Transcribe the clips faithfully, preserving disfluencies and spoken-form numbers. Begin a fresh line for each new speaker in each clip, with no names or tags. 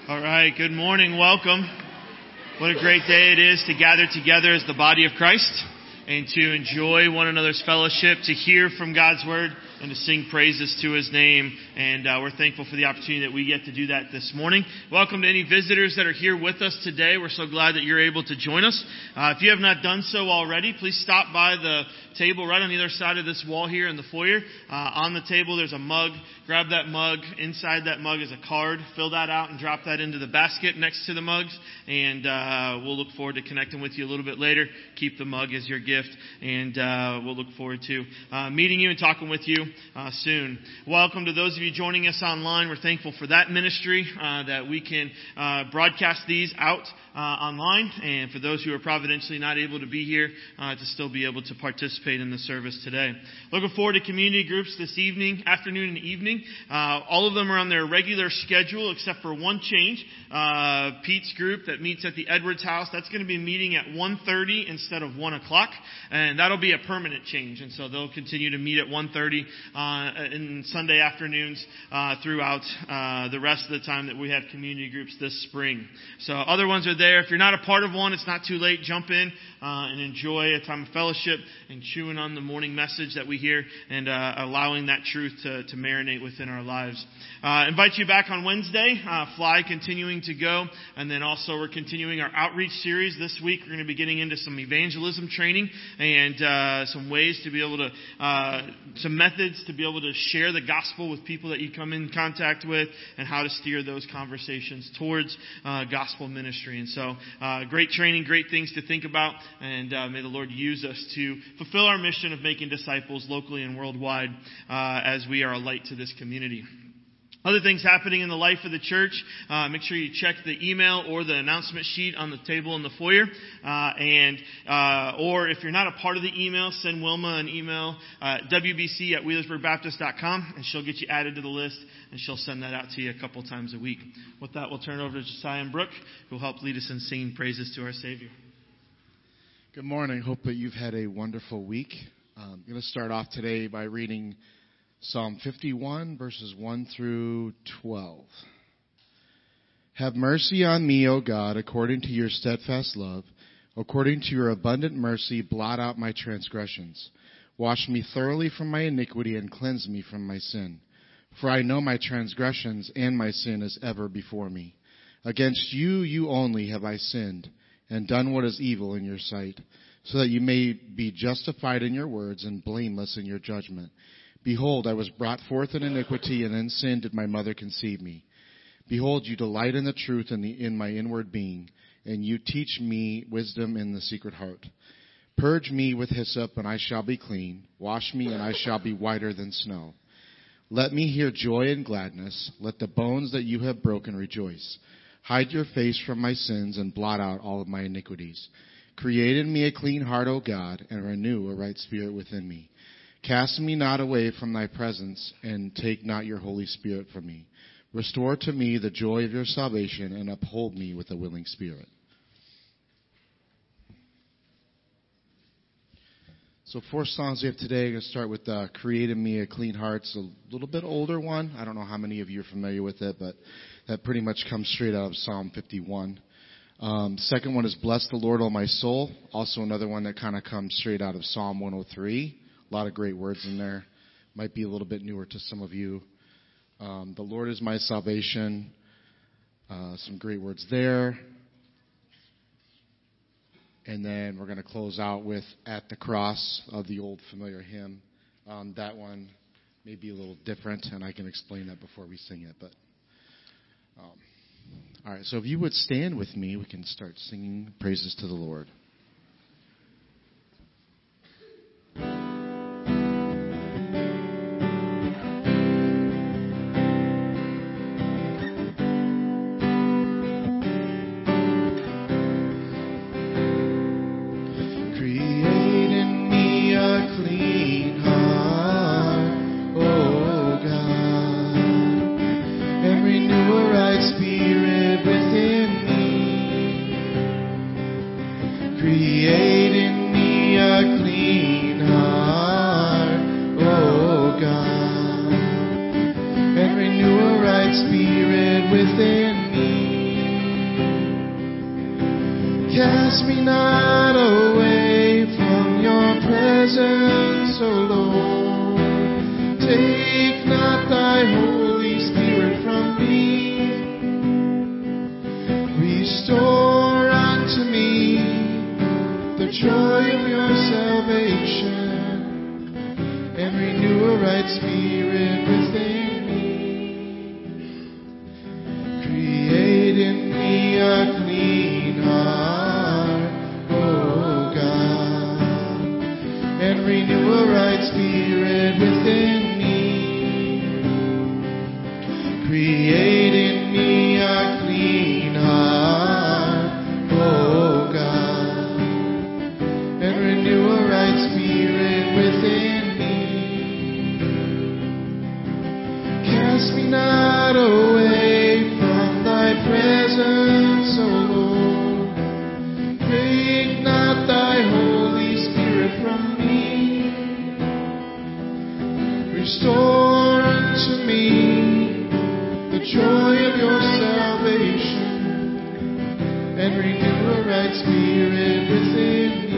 All right, good morning, welcome. What a great day it is to gather together as the body of Christ and to enjoy one another's fellowship, to hear from God's Word, and to sing praises to His name. And uh, we're thankful for the opportunity that we get to do that this morning. Welcome to any visitors that are here with us today. We're so glad that you're able to join us. Uh, if you have not done so already, please stop by the table right on either side of this wall here in the foyer. Uh, on the table, there's a mug. Grab that mug. Inside that mug is a card. Fill that out and drop that into the basket next to the mugs. And uh, we'll look forward to connecting with you a little bit later. Keep the mug as your gift. And uh, we'll look forward to uh, meeting you and talking with you uh, soon. Welcome to those of you joining us online. We're thankful for that ministry, uh, that we can uh, broadcast these out uh, online. And for those who are providentially not able to be here, uh, to still be able to participate in the service today. Looking forward to community groups this evening, afternoon and evening. Uh, all of them are on their regular schedule except for one change. Uh, Pete's group that meets at the Edwards house, that's going to be meeting at one thirty instead of one o'clock. And that'll be a permanent change. And so they'll continue to meet at one thirty uh, in Sunday afternoons uh, throughout uh, the rest of the time that we have community groups this spring. So other ones are there. If you're not a part of one, it's not too late. Jump in uh, and enjoy a time of fellowship and chewing on the morning message that we hear and uh, allowing that truth to, to marinate within our lives. Uh, invite you back on Wednesday. Uh, Fly continuing to go. And then also we're continuing our outreach series. This week we're going to be getting into some evangelism training and uh, some ways to be able to, uh, some methods to be able to share the gospel with people that you come in contact with and how to steer those conversations towards uh, gospel ministry. And so uh, great training, great things to think about. And uh, may the Lord use us to fulfill our mission of making disciples locally and worldwide uh, as we are a light to this community. Other things happening in the life of the church, uh, make sure you check the email or the announcement sheet on the table in the foyer. Uh, and uh, or if you're not a part of the email, send Wilma an email, uh, w b c at wheelersburg baptist dot com, and she'll get you added to the list, and she'll send that out to you a couple times a week. With that, we'll turn it over to Josiah and Brooke, who will help lead us in singing praises to our Savior.
Good morning. Hope that you've had a wonderful week. Um, I'm going to start off today by reading Psalm fifty-one, verses one through twelve. Have mercy on me, O God, according to your steadfast love. According to your abundant mercy, blot out my transgressions. Wash me thoroughly from my iniquity and cleanse me from my sin. For I know my transgressions and my sin is ever before me. Against you, you only have I sinned and done what is evil in your sight, so that you may be justified in your words and blameless in your judgment. Behold, I was brought forth in iniquity, and in sin did my mother conceive me. Behold, you delight in the truth in, the, in my inward being, and you teach me wisdom in the secret heart. Purge me with hyssop, and I shall be clean. Wash me, and I shall be whiter than snow. Let me hear joy and gladness. Let the bones that you have broken rejoice. Hide your face from my sins, and blot out all of my iniquities. Create in me a clean heart, O God, and renew a right spirit within me. Cast me not away from thy presence, and take not your Holy Spirit from me. Restore to me the joy of your salvation, and uphold me with a willing spirit. So four songs we have today. I'm going to start with uh, Create in Me a Clean Heart. It's a little bit older one. I don't know how many of you are familiar with it, but that pretty much comes straight out of Psalm fifty-one. Um, second one is Bless the Lord, O my soul. Also another one that kind of comes straight out of Psalm one oh three. A lot of great words in there. Might be a little bit newer to some of you. Um, the Lord is my salvation. Uh, some great words there. And then we're going to close out with At the Cross, of the old familiar hymn. Um, that one may be a little different, and I can explain that before we sing it. But um, all right, so if you would stand with me, we can start singing praises to the Lord.
Spirit within me.
Cast me not away from your presence, O Lord. Take not thy Holy Spirit from me. Restore unto me the joy of your salvation, and renew a right spirit within me. Create in me a clean heart, O God, and renew a right spirit within me. Create in me a clean heart, O God, and renew a right spirit within me. Cast me not away from thy presence, O Lord. Take not thy Holy Spirit from me. Restore unto me the joy of your salvation, and renew a right spirit within me.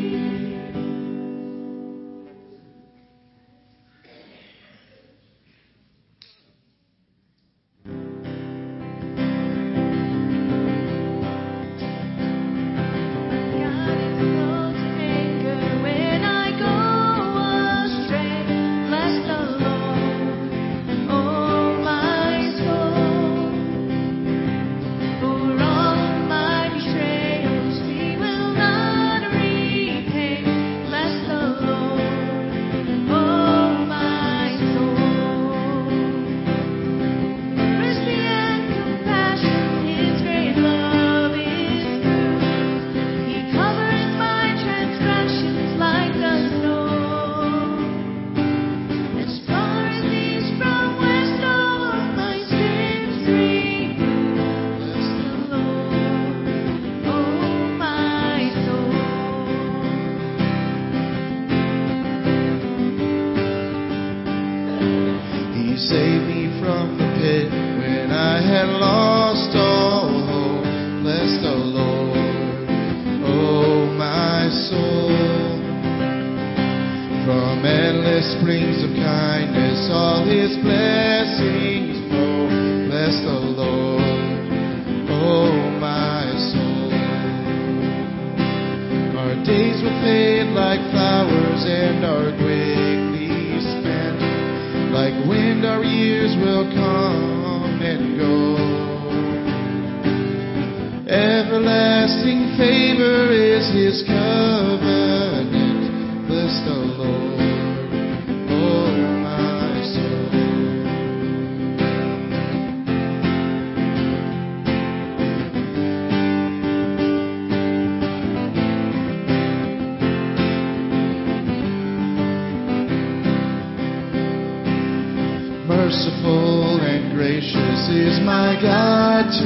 Merciful and gracious is my God to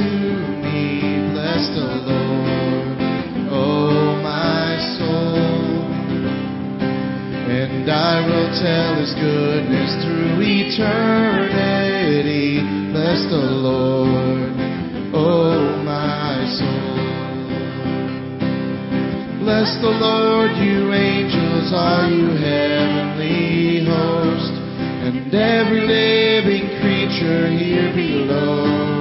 me. Bless the Lord, oh my soul. And I will tell his goodness through eternity. Bless the Lord, oh my soul. Bless the Lord, you angels, all you heavenly host, and every living creature here below.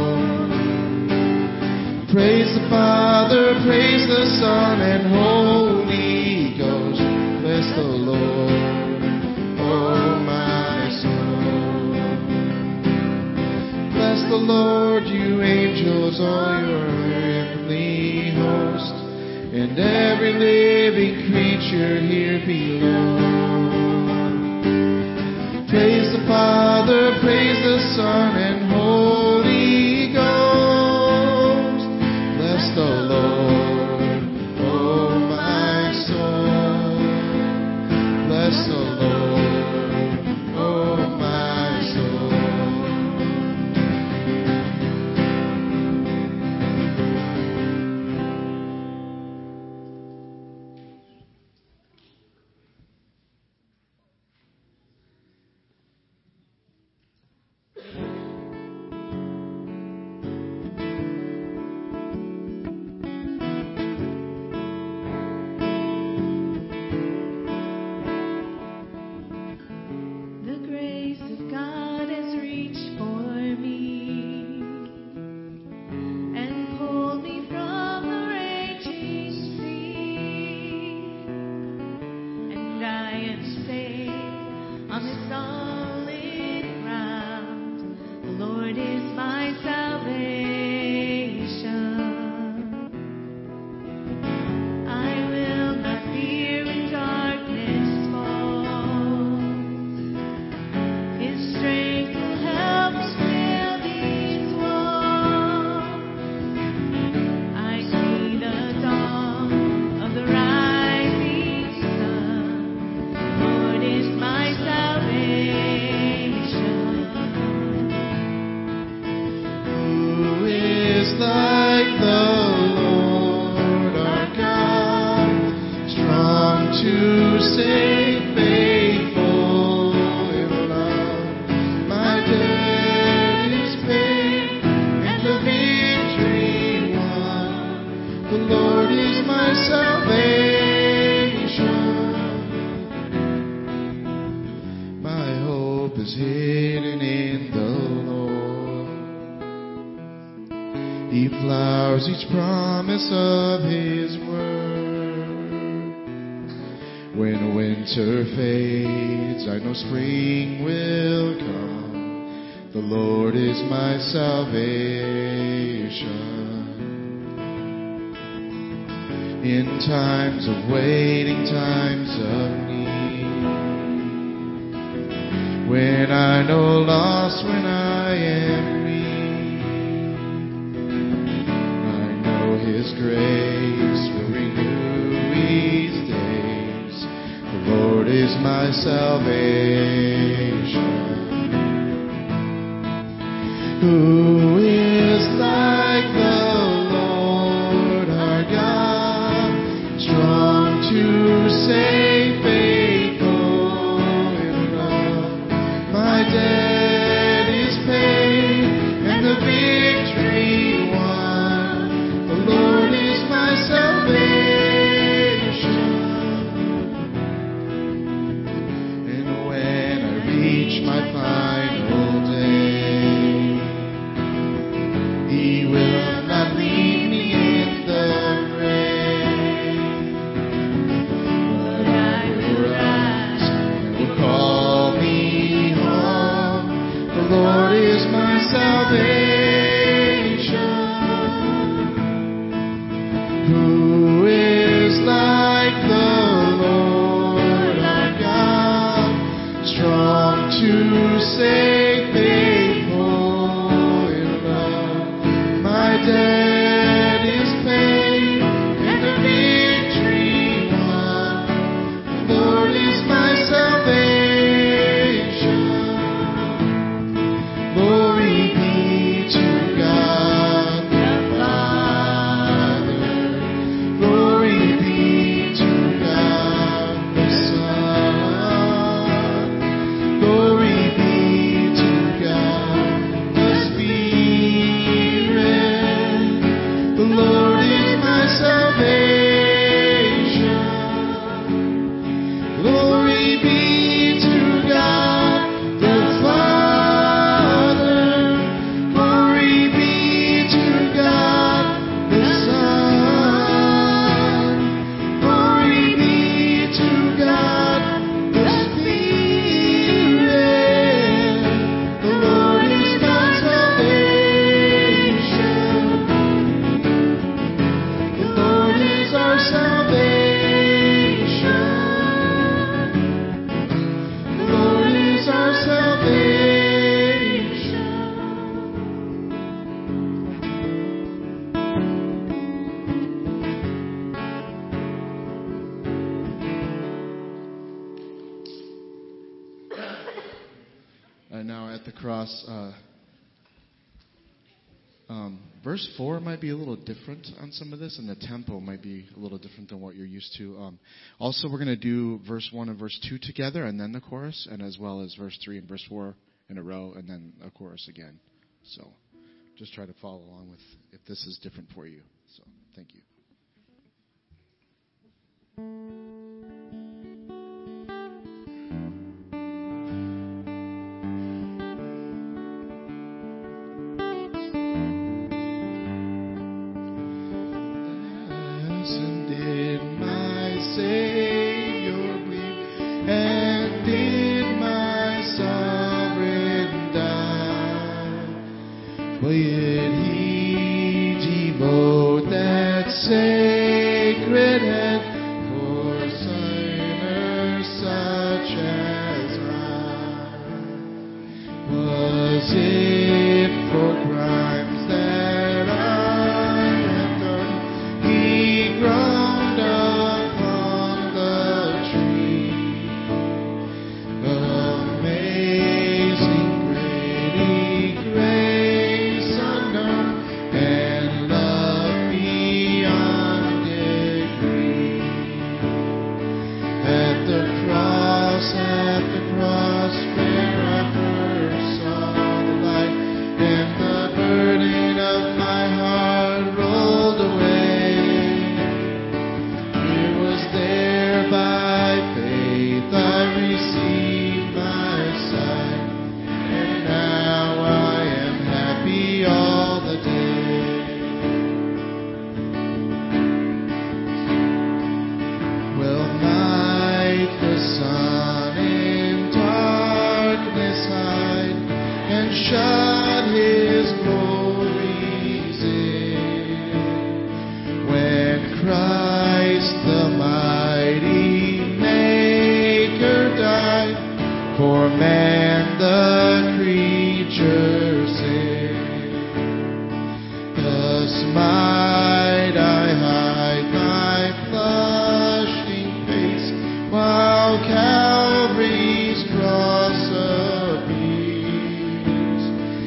Praise the Father, praise the Son, and Holy Ghost. Bless the Lord, oh my soul. Bless the Lord, you angels, all your heavenly host, and every living creature here below. Praise the Father, praise the Son, and Holy Ghost. Bless the Lord, oh my soul. Bless the Lord, oh my soul. save, faithful in love. My debt is paid and the victory won. The Lord is my salvation. My hope is hidden in the Lord. He flowers each promise of His word. When winter fades, I know spring will come. The Lord is my salvation. In times of waiting, times of need, when I know lost, when I am His grace will renew each days. The Lord is my salvation. Who is like the Lord our God, strong to save, faithful in love. My debt is paid and the victory won. The Lord is my salvation. And when I reach my final day, He will not leave me in the grave, but I will rise and will call me home. The Lord is my salvation. Who is like the Lord our God, strong to save, faithful in love. My debt is paid and the victory won. The Lord is my salvation. Glory be to God the Father. Glory be to God the Son. Glory be to God the Spirit. The Lord is my salvation. Glory be to God the Father. Glory be to God the Son. Glory be to God the Spirit. The Lord is my salvation. The Lord is our salvation. The Lord is our salvation. And now at the cross, uh, um, verse four might be a little different on some of this, and the tempo might be a little different than what you're used to. Um, also, we're going to do verse one and verse two together, and then the chorus, and as well as verse three and verse four in a row, and then a chorus again. So just try to follow along with if this is different for you. So thank you. And did my Savior bleed, and did my sovereign die? But yet He devote that For man the creature sing. Thus might I hide my blushing face while Calvary's cross appears.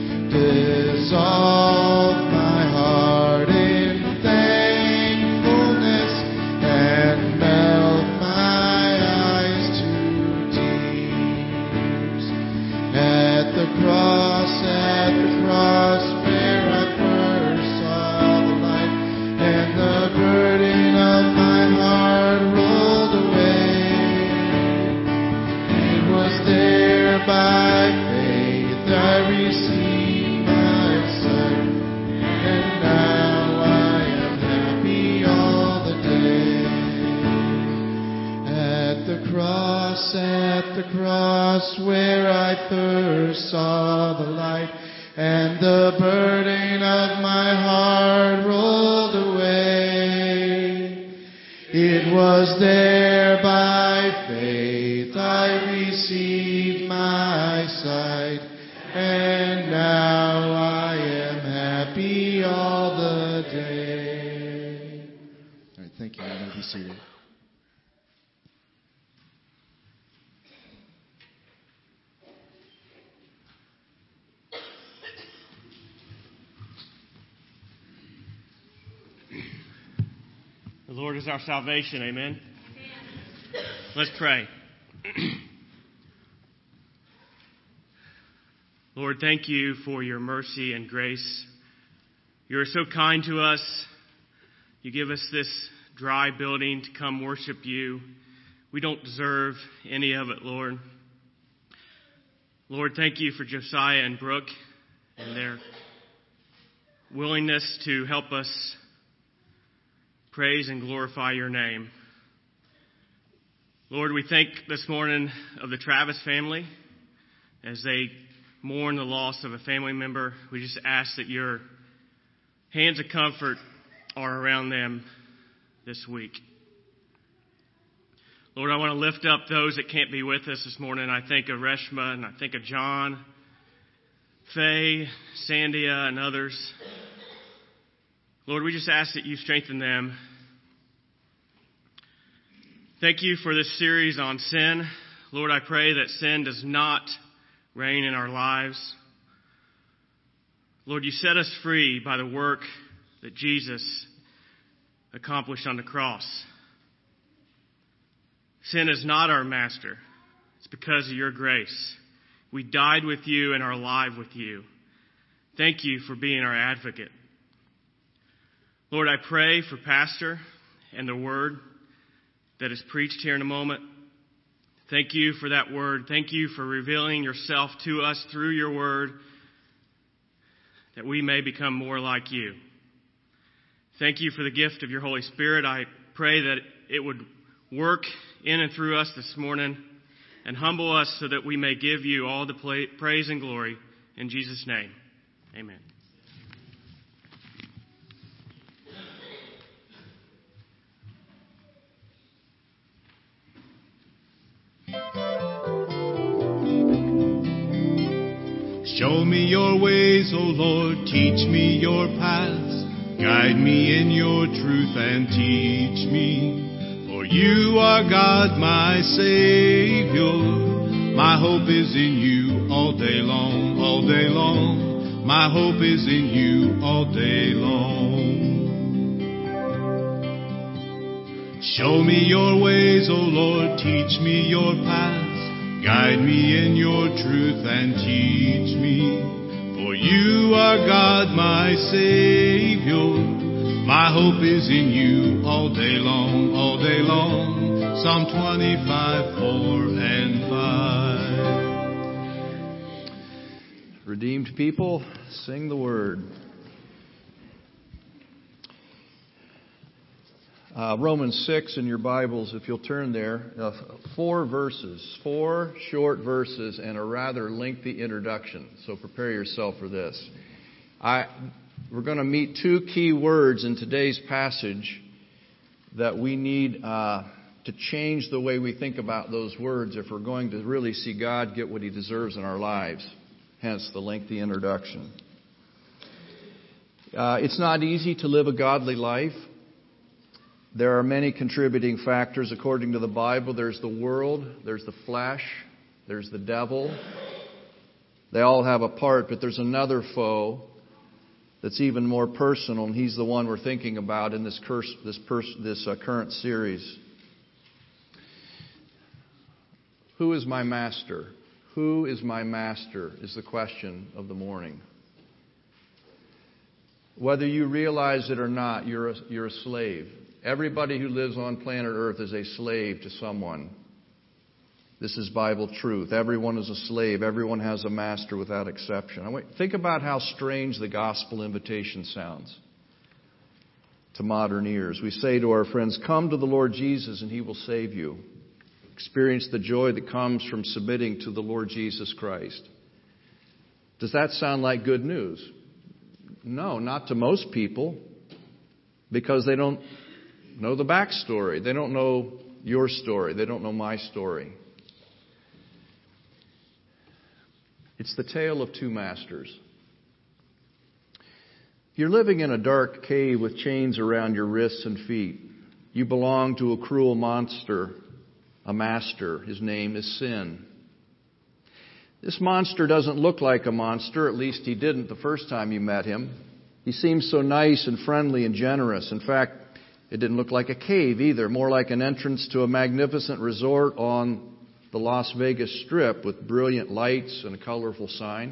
Dissolve my heart in thankfulness and melt my eyes to tears. At the cross, at the cross where I first saw the light, and the burden of my heart rolled away. It was there by faith I received my sight, and now I am happy all the day. At the cross, at the cross where I first saw the light, and the burden of my heart rolled away. It was there by faith I received my sight, and now I am happy all the day. All right, thank you. You may be seated.
The Lord is our salvation. Amen. Let's pray. Lord, thank you for your mercy and grace. You are so kind to us. You give us this dry building to come worship you. We don't deserve any of it, Lord. Lord, thank you for Josiah and Brooke and their willingness to help us praise and glorify your name. Lord, we think this morning of the Travis family as they mourn the loss of a family member. We just ask that your hands of comfort are around them this week. Lord, I want to lift up those that can't be with us this morning. I think of Reshma, and I think of John, Faye, Sandia, and others. Lord, we just ask that you strengthen them. Thank you for this series on sin. Lord, I pray that sin does not reign in our lives. Lord, you set us free by the work that Jesus accomplished on the cross. Sin is not our master. It's because of your grace. We died with you and are alive with you. Thank you for being our advocate. Lord, I pray for Pastor and the word that is preached here in a moment. Thank you for that word. Thank you for revealing yourself to us through your word, that we may become more like you. Thank you for the gift of your Holy Spirit. I pray that it would work in and through us this morning and humble us so that we may give you all the praise and glory. In Jesus' name, amen.
Show me your ways, O Lord, teach me your paths. Guide me in your truth and teach me. For you are God, my Savior. My hope is in you all day long, all day long. My hope is in you all day long. Show me your ways, O Lord, teach me your paths. Guide me in your truth and teach me. For you are God, my Savior. My hope is in you all day long, all day long. Psalm twenty-five, four and five.
Redeemed people, sing the word. Uh, Romans six in your Bibles, if you'll turn there, uh, four verses, four short verses and a rather lengthy introduction. So prepare yourself for this. I, we're going to meet two key words in today's passage that we need uh, to change the way we think about those words if we're going to really see God get what He deserves in our lives. Hence the lengthy introduction. Uh, it's not easy to live a godly life. There are many contributing factors according to the Bible. There's the world, there's the flesh, there's the devil. They all have a part, but there's another foe that's even more personal, and he's the one we're thinking about in this curse, this, pers- this uh, current series. Who is my master? Who is my master is the question of the morning. Whether you realize it or not, you're a, you're a slave. Everybody who lives on planet Earth is a slave to someone. This is Bible truth. Everyone is a slave. Everyone has a master without exception. I want, think about how strange the gospel invitation sounds to modern ears. We say to our friends, come to the Lord Jesus and He will save you. Experience the joy that comes from submitting to the Lord Jesus Christ. Does that sound like good news? No, not to most people, because they don't know the backstory. They don't know your story. They don't know my story. It's the tale of two masters. You're living in a dark cave with chains around your wrists and feet. You belong to a cruel monster, a master. His name is sin. This monster doesn't look like a monster. At least he didn't the first time you met him. He seems so nice and friendly and generous. In fact, it didn't look like a cave either. More like an entrance to a magnificent resort on the Las Vegas Strip with brilliant lights and a colorful sign.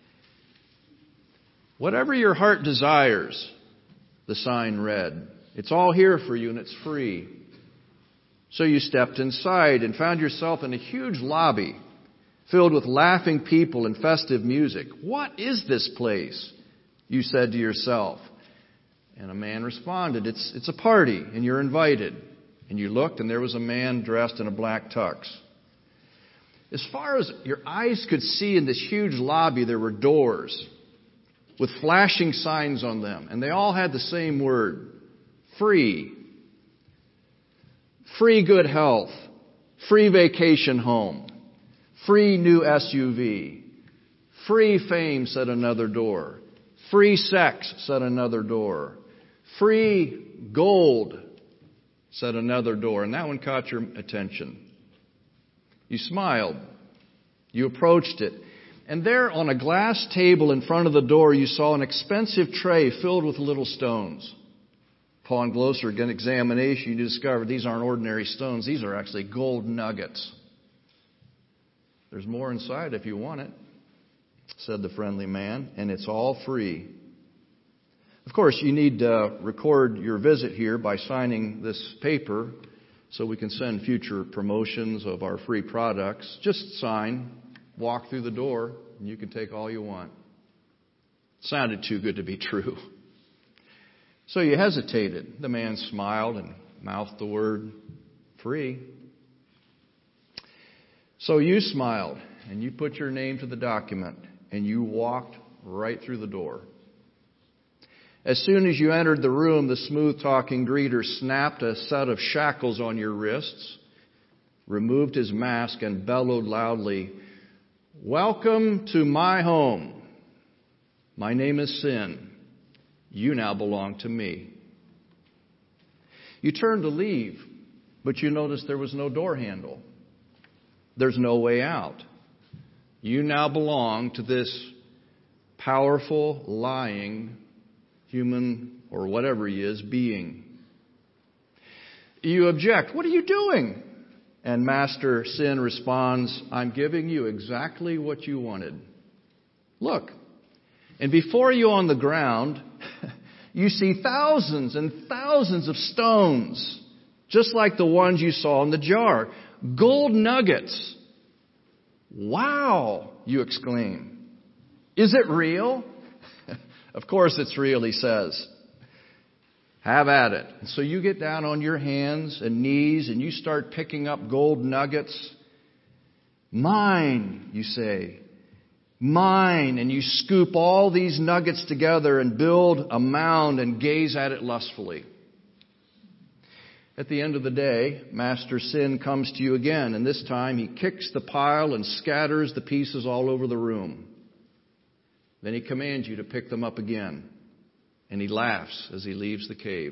Whatever your heart desires, the sign read. It's all here for you and it's free. So you stepped inside and found yourself in a huge lobby filled with laughing people and festive music. What is this place? You said to yourself. And a man responded, it's, it's a party and you're invited. And you looked and there was a man dressed in a black tux. As far as your eyes could see in this huge lobby, there were doors with flashing signs on them. And they all had the same word, free. Free good health. Free vacation home. Free new S U V. Free fame, said another door. Free sex, said another door. Free gold, said another door. And that one caught your attention. You smiled. You approached it. And there on a glass table in front of the door, you saw an expensive tray filled with little stones. Upon closer examination, you discovered these aren't ordinary stones. These are actually gold nuggets. There's more inside if you want it, said the friendly man, and it's all free. Of course, you need to record your visit here by signing this paper so we can send future promotions of our free products. Just sign, walk through the door, and you can take all you want. Sounded too good to be true. So you hesitated. The man smiled and mouthed the word free. So you smiled and you put your name to the document and you walked right through the door. As soon as you entered the room, the smooth-talking greeter snapped a set of shackles on your wrists, removed his mask, and bellowed loudly, "Welcome to my home. My name is Sin. You now belong to me." You turned to leave, but you noticed there was no door handle. There's no way out. You now belong to this powerful, lying, human, or whatever he is, being. You object, "What are you doing?" And Master Sin responds, "I'm giving you exactly what you wanted. Look." And before you on the ground, you see thousands and thousands of stones, just like the ones you saw in the jar. Gold nuggets. "Wow," you exclaim. "Is it real?" "Of course it's real," he says. "Have at it." And so you get down on your hands and knees and you start picking up gold nuggets. "Mine," you say. "Mine." And you scoop all these nuggets together and build a mound and gaze at it lustfully. At the end of the day, Master Sin comes to you again, and this time he kicks the pile and scatters the pieces all over the room. Then he commands you to pick them up again, and he laughs as he leaves the cave.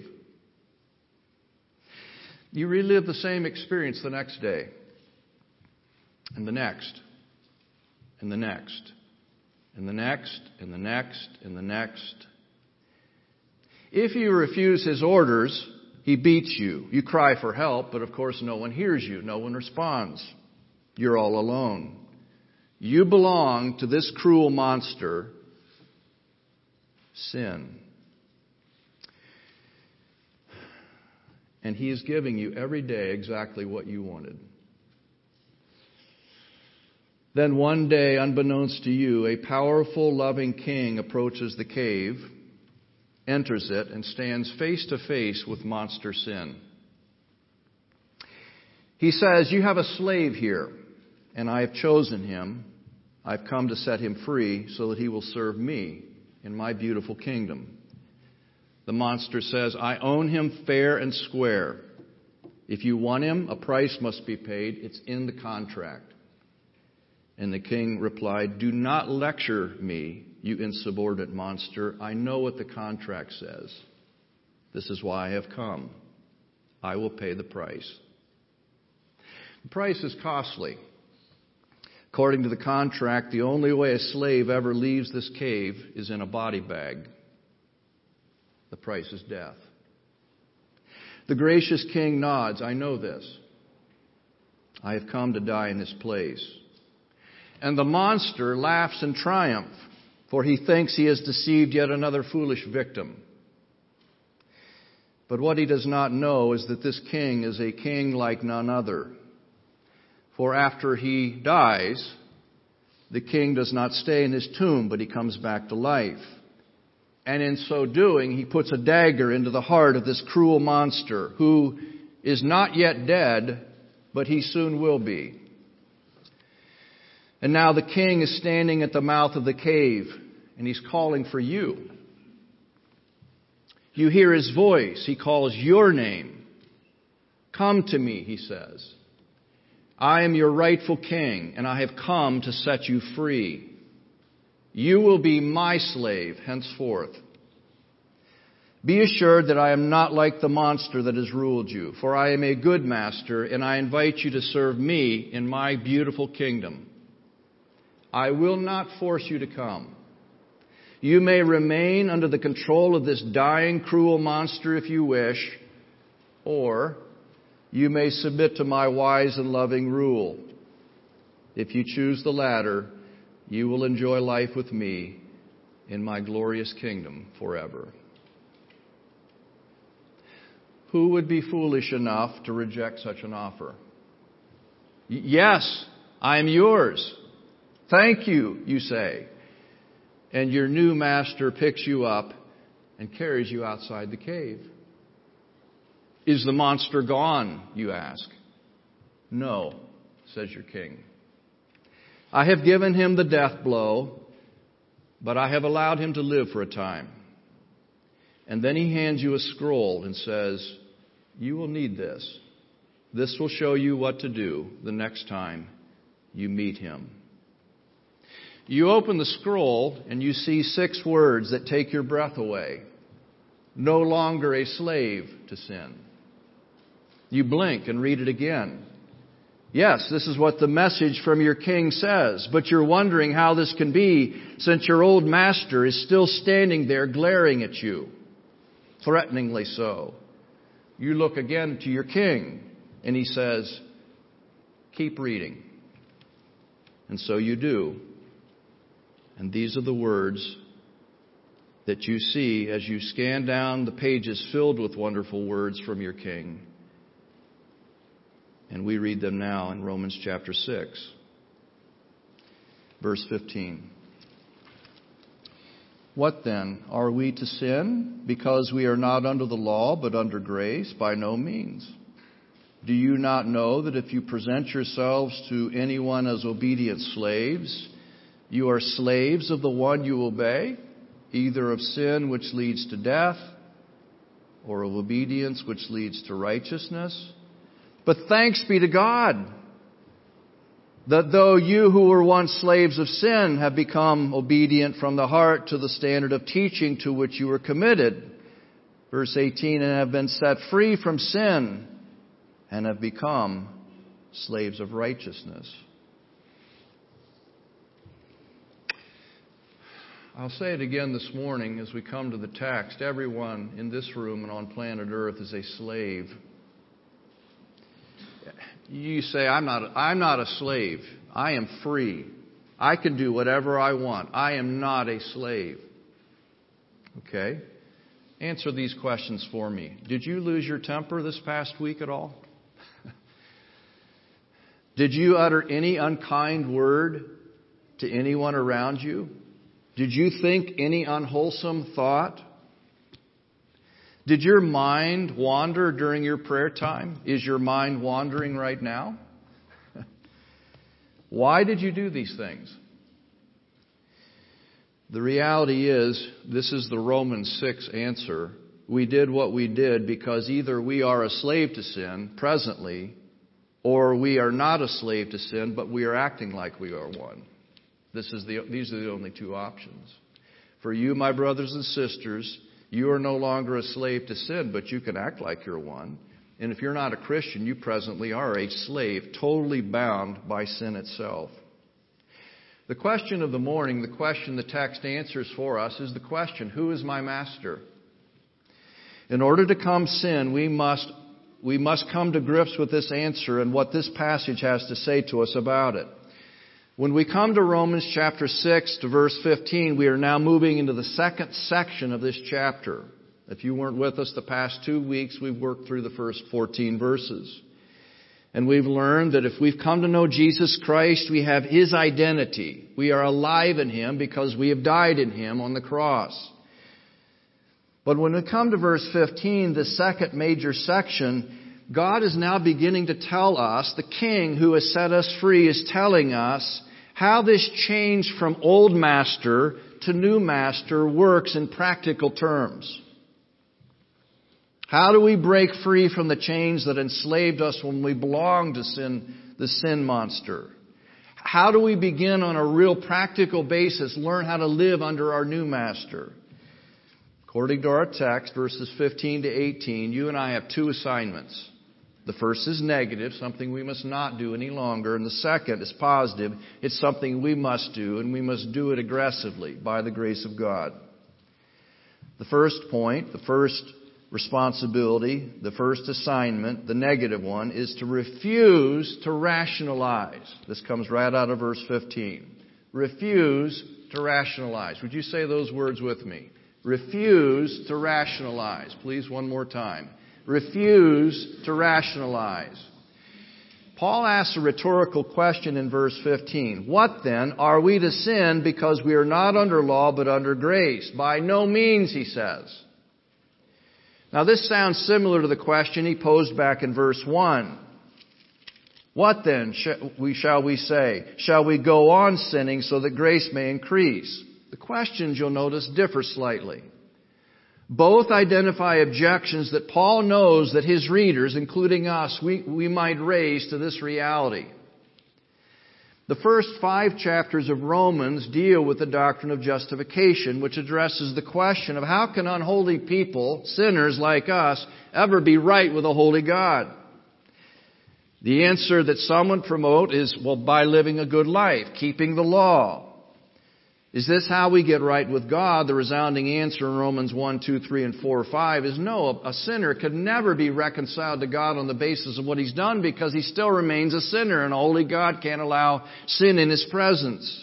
You relive the same experience the next day, and the next, and the next, and the next, and the next, and the next. If you refuse his orders, he beats you. You cry for help, but of course no one hears you. No one responds. You're all alone. You belong to this cruel monster, sin. And he is giving you every day exactly what you wanted. Then one day, unbeknownst to you, a powerful, loving king approaches the cave, enters it, and stands face to face with monster sin. He says, "You have a slave here, and I have chosen him. I've come to set him free so that he will serve me in my beautiful kingdom." The monster says, "I own him fair and square. If you want him, a price must be paid. It's in the contract." And the king replied, "Do not lecture me, you insubordinate monster. I know what the contract says. This is why I have come. I will pay the price." The price is costly. According to the contract, the only way a slave ever leaves this cave is in a body bag. The price is death. The gracious king nods. "I know this. I have come to die in this place." And the monster laughs in triumph, for he thinks he has deceived yet another foolish victim. But what he does not know is that this king is a king like none other. For after he dies, the king does not stay in his tomb, but he comes back to life. And in so doing, he puts a dagger into the heart of this cruel monster, who is not yet dead, but he soon will be. And now the king is standing at the mouth of the cave, and he's calling for you. You hear his voice. He calls your name. "Come to me," he says. "I am your rightful king, and I have come to set you free. You will be my slave henceforth. Be assured that I am not like the monster that has ruled you, for I am a good master, and I invite you to serve me in my beautiful kingdom. I will not force you to come. You may remain under the control of this dying, cruel monster if you wish, or you may submit to my wise and loving rule. If you choose the latter, you will enjoy life with me in my glorious kingdom forever." Who would be foolish enough to reject such an offer? "Yes, I am yours. Thank you," you say. And your new master picks you up and carries you outside the cave. "Is the monster gone?" you ask. "No," says your king. "I have given him the death blow, but I have allowed him to live for a time." And then he hands you a scroll and says, "You will need this. This will show you what to do the next time you meet him." You open the scroll and you see six words that take your breath away. No longer a slave to sin. You blink and read it again. Yes, this is what the message from your king says, but you're wondering how this can be since your old master is still standing there glaring at you, threateningly so. You look again to your king and he says, "Keep reading." And so you do. And these are the words that you see as you scan down the pages filled with wonderful words from your king. And we read them now in Romans chapter six, verse fifteen. "What then? Are we to sin because we are not under the law but under grace? By no means. Do you not know that if you present yourselves to anyone as obedient slaves, you are slaves of the one you obey, either of sin which leads to death or of obedience which leads to righteousness? But thanks be to God that though you who were once slaves of sin have become obedient from the heart to the standard of teaching to which you were committed. Verse eighteen, and have been set free from sin and have become slaves of righteousness. I'll say it again this morning as we come to the text. Everyone in this room and on planet Earth is a slave. You say, I'm not, I'm not a slave. I am free. I can do whatever I want. I am not a slave. Okay? Answer these questions for me. Did you lose your temper this past week at all? Did you utter any unkind word to anyone around you? Did you think any unwholesome thought? Did your mind wander during your prayer time? Is your mind wandering right now? Why did you do these things? The reality is, this is the Romans six answer. We did what we did because either we are a slave to sin presently, or we are not a slave to sin, but we are acting like we are one. This is the, these are the only two options. For you, my brothers and sisters, you are no longer a slave to sin, but you can act like you're one. And if you're not a Christian, you presently are a slave, totally bound by sin itself. The question of the morning, the question the text answers for us, is the question, who is my master? In order to come sin, we must, we must come to grips with this answer and what this passage has to say to us about it. When we come to Romans chapter six to verse fifteen, we are now moving into the second section of this chapter. If you weren't with us the past two weeks, we've worked through the first fourteen verses. And we've learned that if we've come to know Jesus Christ, we have His identity. We are alive in Him because we have died in Him on the cross. But when we come to verse fifteen, the second major section, God is now beginning to tell us, the King who has set us free is telling us how this change from old master to new master works in practical terms. How do we break free from the chains that enslaved us when we belonged to sin, the sin monster? How do we begin on a real practical basis learn how to live under our new master? According to our text, verses fifteen to eighteen, you and I have two assignments. The first is negative, something we must not do any longer. And the second is positive. It's something we must do, and we must do it aggressively by the grace of God. The first point, the first responsibility, the first assignment, the negative one, is to refuse to rationalize. This comes right out of verse fifteen. Refuse to rationalize. Would you say those words with me? Refuse to rationalize. Please, one more time. Refuse to rationalize. Paul asks a rhetorical question in verse fifteen. What then? Are we to sin because we are not under law but under grace? By no means, he says. Now this sounds similar to the question he posed back in verse one. What then shall we say? Shall we go on sinning so that grace may increase? The questions, you'll notice, differ slightly. Both identify objections that Paul knows that his readers, including us, we, we might raise to this reality. The first five chapters of Romans deal with the doctrine of justification, which addresses the question of how can unholy people, sinners like us, ever be right with a holy God? The answer that some would promote is, well, by living a good life, keeping the law. Is this how we get right with God? The resounding answer in Romans one, two, three, and four, five is no. A sinner could never be reconciled to God on the basis of what he's done because he still remains a sinner, and a holy God can't allow sin in His presence.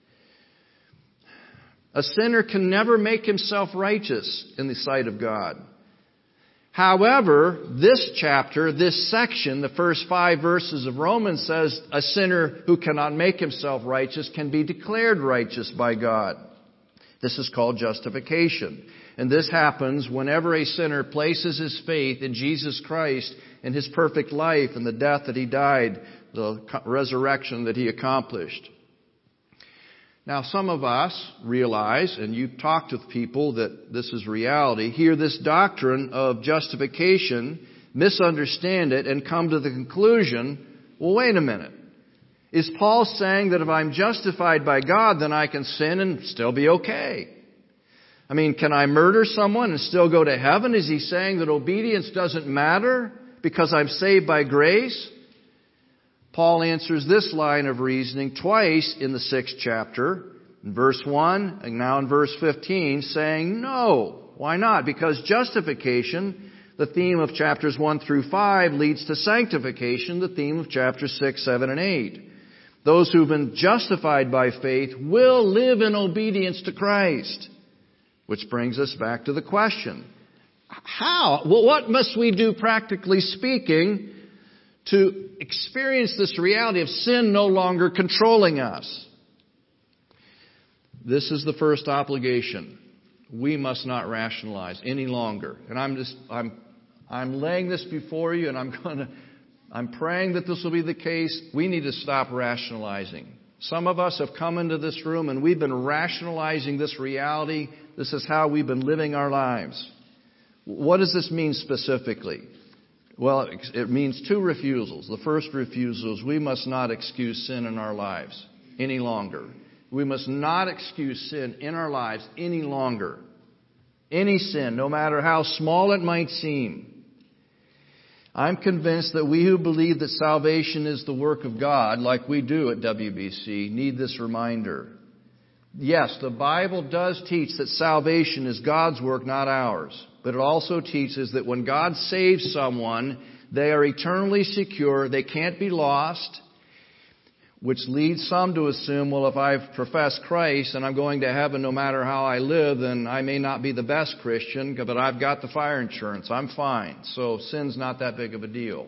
A sinner can never make himself righteous in the sight of God. However, this chapter, this section, the first five verses of Romans says a sinner who cannot make himself righteous can be declared righteous by God. This is called justification. And this happens whenever a sinner places his faith in Jesus Christ and His perfect life and the death that He died, the resurrection that He accomplished. Now, some of us realize, and you've talked with people that this is reality, hear this doctrine of justification, misunderstand it, and come to the conclusion, well, wait a minute. Is Paul saying that if I'm justified by God, then I can sin and still be okay? I mean, can I murder someone and still go to heaven? Is he saying that obedience doesn't matter because I'm saved by grace? Paul answers this line of reasoning twice in the sixth chapter, in verse one and now in verse fifteen, saying no. Why not? Because justification, the theme of chapters one through five, leads to sanctification, the theme of chapters six, seven, and eight. Those who've been justified by faith will live in obedience to Christ. Which brings us back to the question. How? Well, what must we do practically speaking to experience this reality of sin no longer controlling us? This is the first obligation. We must not rationalize any longer. And I'm just, I'm, I'm laying this before you, and I'm going to, I'm praying that this will be the case. We need to stop rationalizing. Some of us have come into this room and we've been rationalizing this reality. This is how we've been living our lives. What does this mean specifically? Well, it means two refusals. The first refusal is we must not excuse sin in our lives any longer. We must not excuse sin in our lives any longer. Any sin, no matter how small it might seem. I'm convinced that we who believe that salvation is the work of God, like we do at W B C, need this reminder. Yes, the Bible does teach that salvation is God's work, not ours. But it also teaches that when God saves someone, they are eternally secure. They can't be lost. Which leads some to assume, well, if I've professed Christ and I'm going to heaven no matter how I live, then I may not be the best Christian, but I've got the fire insurance. I'm fine. So sin's not that big of a deal.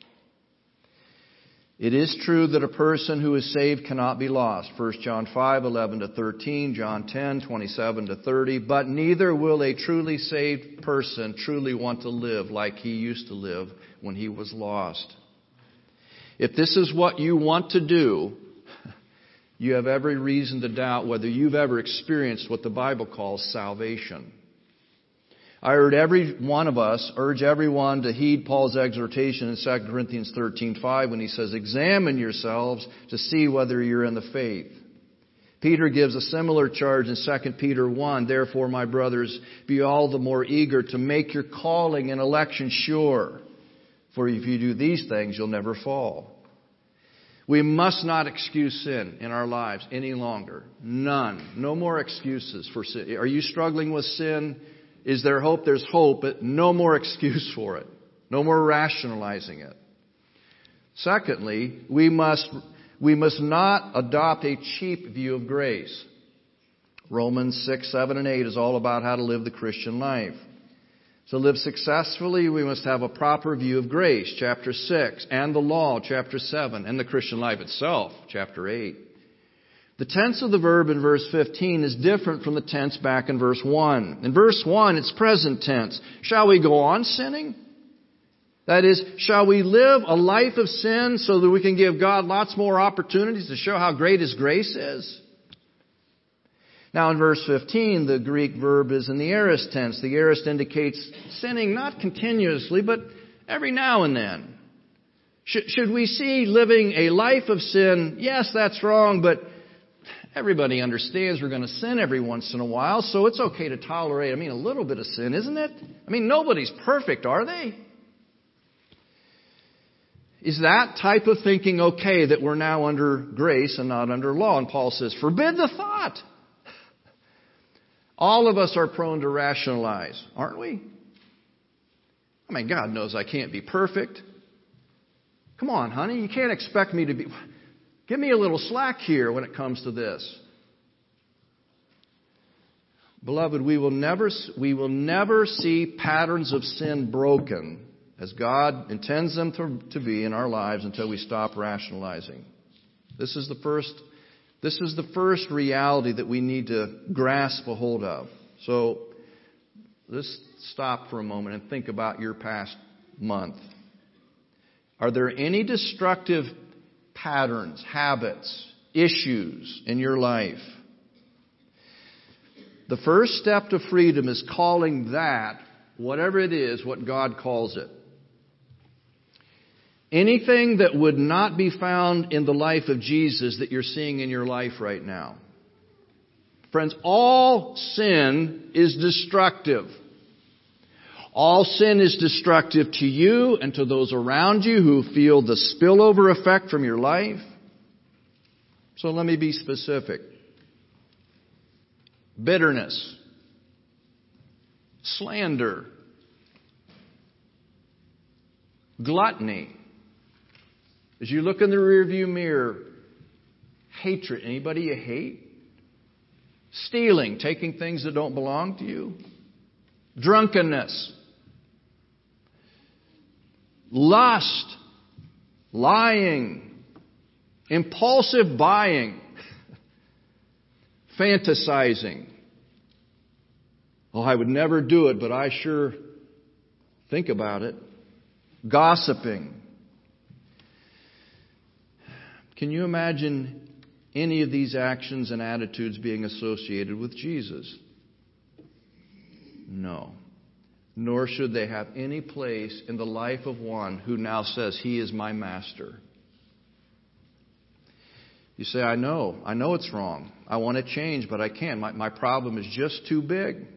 It is true that a person who is saved cannot be lost. First John five, eleven to thirteen, John ten, twenty-seven to thirty. But neither will a truly saved person truly want to live like he used to live when he was lost. If this is what you want to do, you have every reason to doubt whether you've ever experienced what the Bible calls salvation. I urge every one of us, urge everyone to heed Paul's exhortation in Second Corinthians thirteen five when he says, examine yourselves to see whether you're in the faith. Peter gives a similar charge in Second Peter one, therefore, my brothers, be all the more eager to make your calling and election sure. For if you do these things, you'll never fall. We must not excuse sin in our lives any longer. None. No more excuses for sin. Are you struggling with sin? Is there hope? There's hope, but no more excuse for it. No more rationalizing it. Secondly, we must, we must not adopt a cheap view of grace. Romans six, seven, and eight is all about how to live the Christian life. To live successfully, we must have a proper view of grace, chapter six, and the law, chapter seven, and the Christian life itself, chapter eight. The tense of the verb in verse fifteen is different from the tense back in verse one. In verse one, it's present tense. Shall we go on sinning? That is, shall we live a life of sin so that we can give God lots more opportunities to show how great His grace is? Now in verse fifteen, the Greek verb is in the aorist tense. The aorist indicates sinning not continuously, but every now and then. Should we see living a life of sin? Yes, that's wrong, but everybody understands we're going to sin every once in a while, so it's okay to tolerate, I mean, a little bit of sin, isn't it? I mean, nobody's perfect, are they? Is that type of thinking okay that we're now under grace and not under law? And Paul says, forbid the thought. All of us are prone to rationalize, aren't we? I mean, God knows I can't be perfect. Come on, honey, you can't expect me to be... Give me a little slack here when it comes to this. Beloved, we will never, we will never see patterns of sin broken as God intends them to, to be in our lives until we stop rationalizing. This is the first This is the first reality that we need to grasp a hold of. So let's stop for a moment and think about your past month. Are there any destructive patterns, habits, issues in your life? The first step to freedom is calling that, whatever it is, what God calls it. Anything that would not be found in the life of Jesus that you're seeing in your life right now. Friends, all sin is destructive. All sin is destructive to you and to those around you who feel the spillover effect from your life. So let me be specific. Bitterness, slander, gluttony. As you look in the rearview mirror, hatred. Anybody you hate? Stealing, taking things that don't belong to you. Drunkenness. Lust. Lying. Impulsive buying. Fantasizing. Oh, I would never do it, but I sure think about it. Gossiping. Can you imagine any of these actions and attitudes being associated with Jesus? No. Nor should they have any place in the life of one who now says, He is my master. You say, I know. I know it's wrong. I want to change, but I can't. My, my problem is just too big.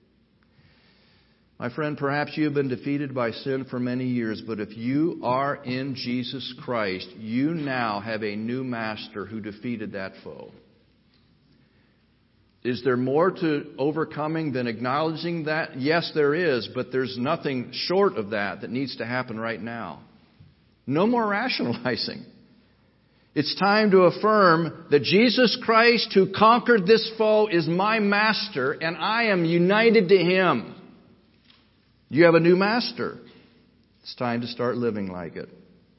My friend, perhaps you have been defeated by sin for many years, but if you are in Jesus Christ, you now have a new master who defeated that foe. Is there more to overcoming than acknowledging that? Yes, there is, but there's nothing short of that that needs to happen right now. No more rationalizing. It's time to affirm that Jesus Christ, who conquered this foe, is my master, and I am united to Him. You have a new master. It's time to start living like it.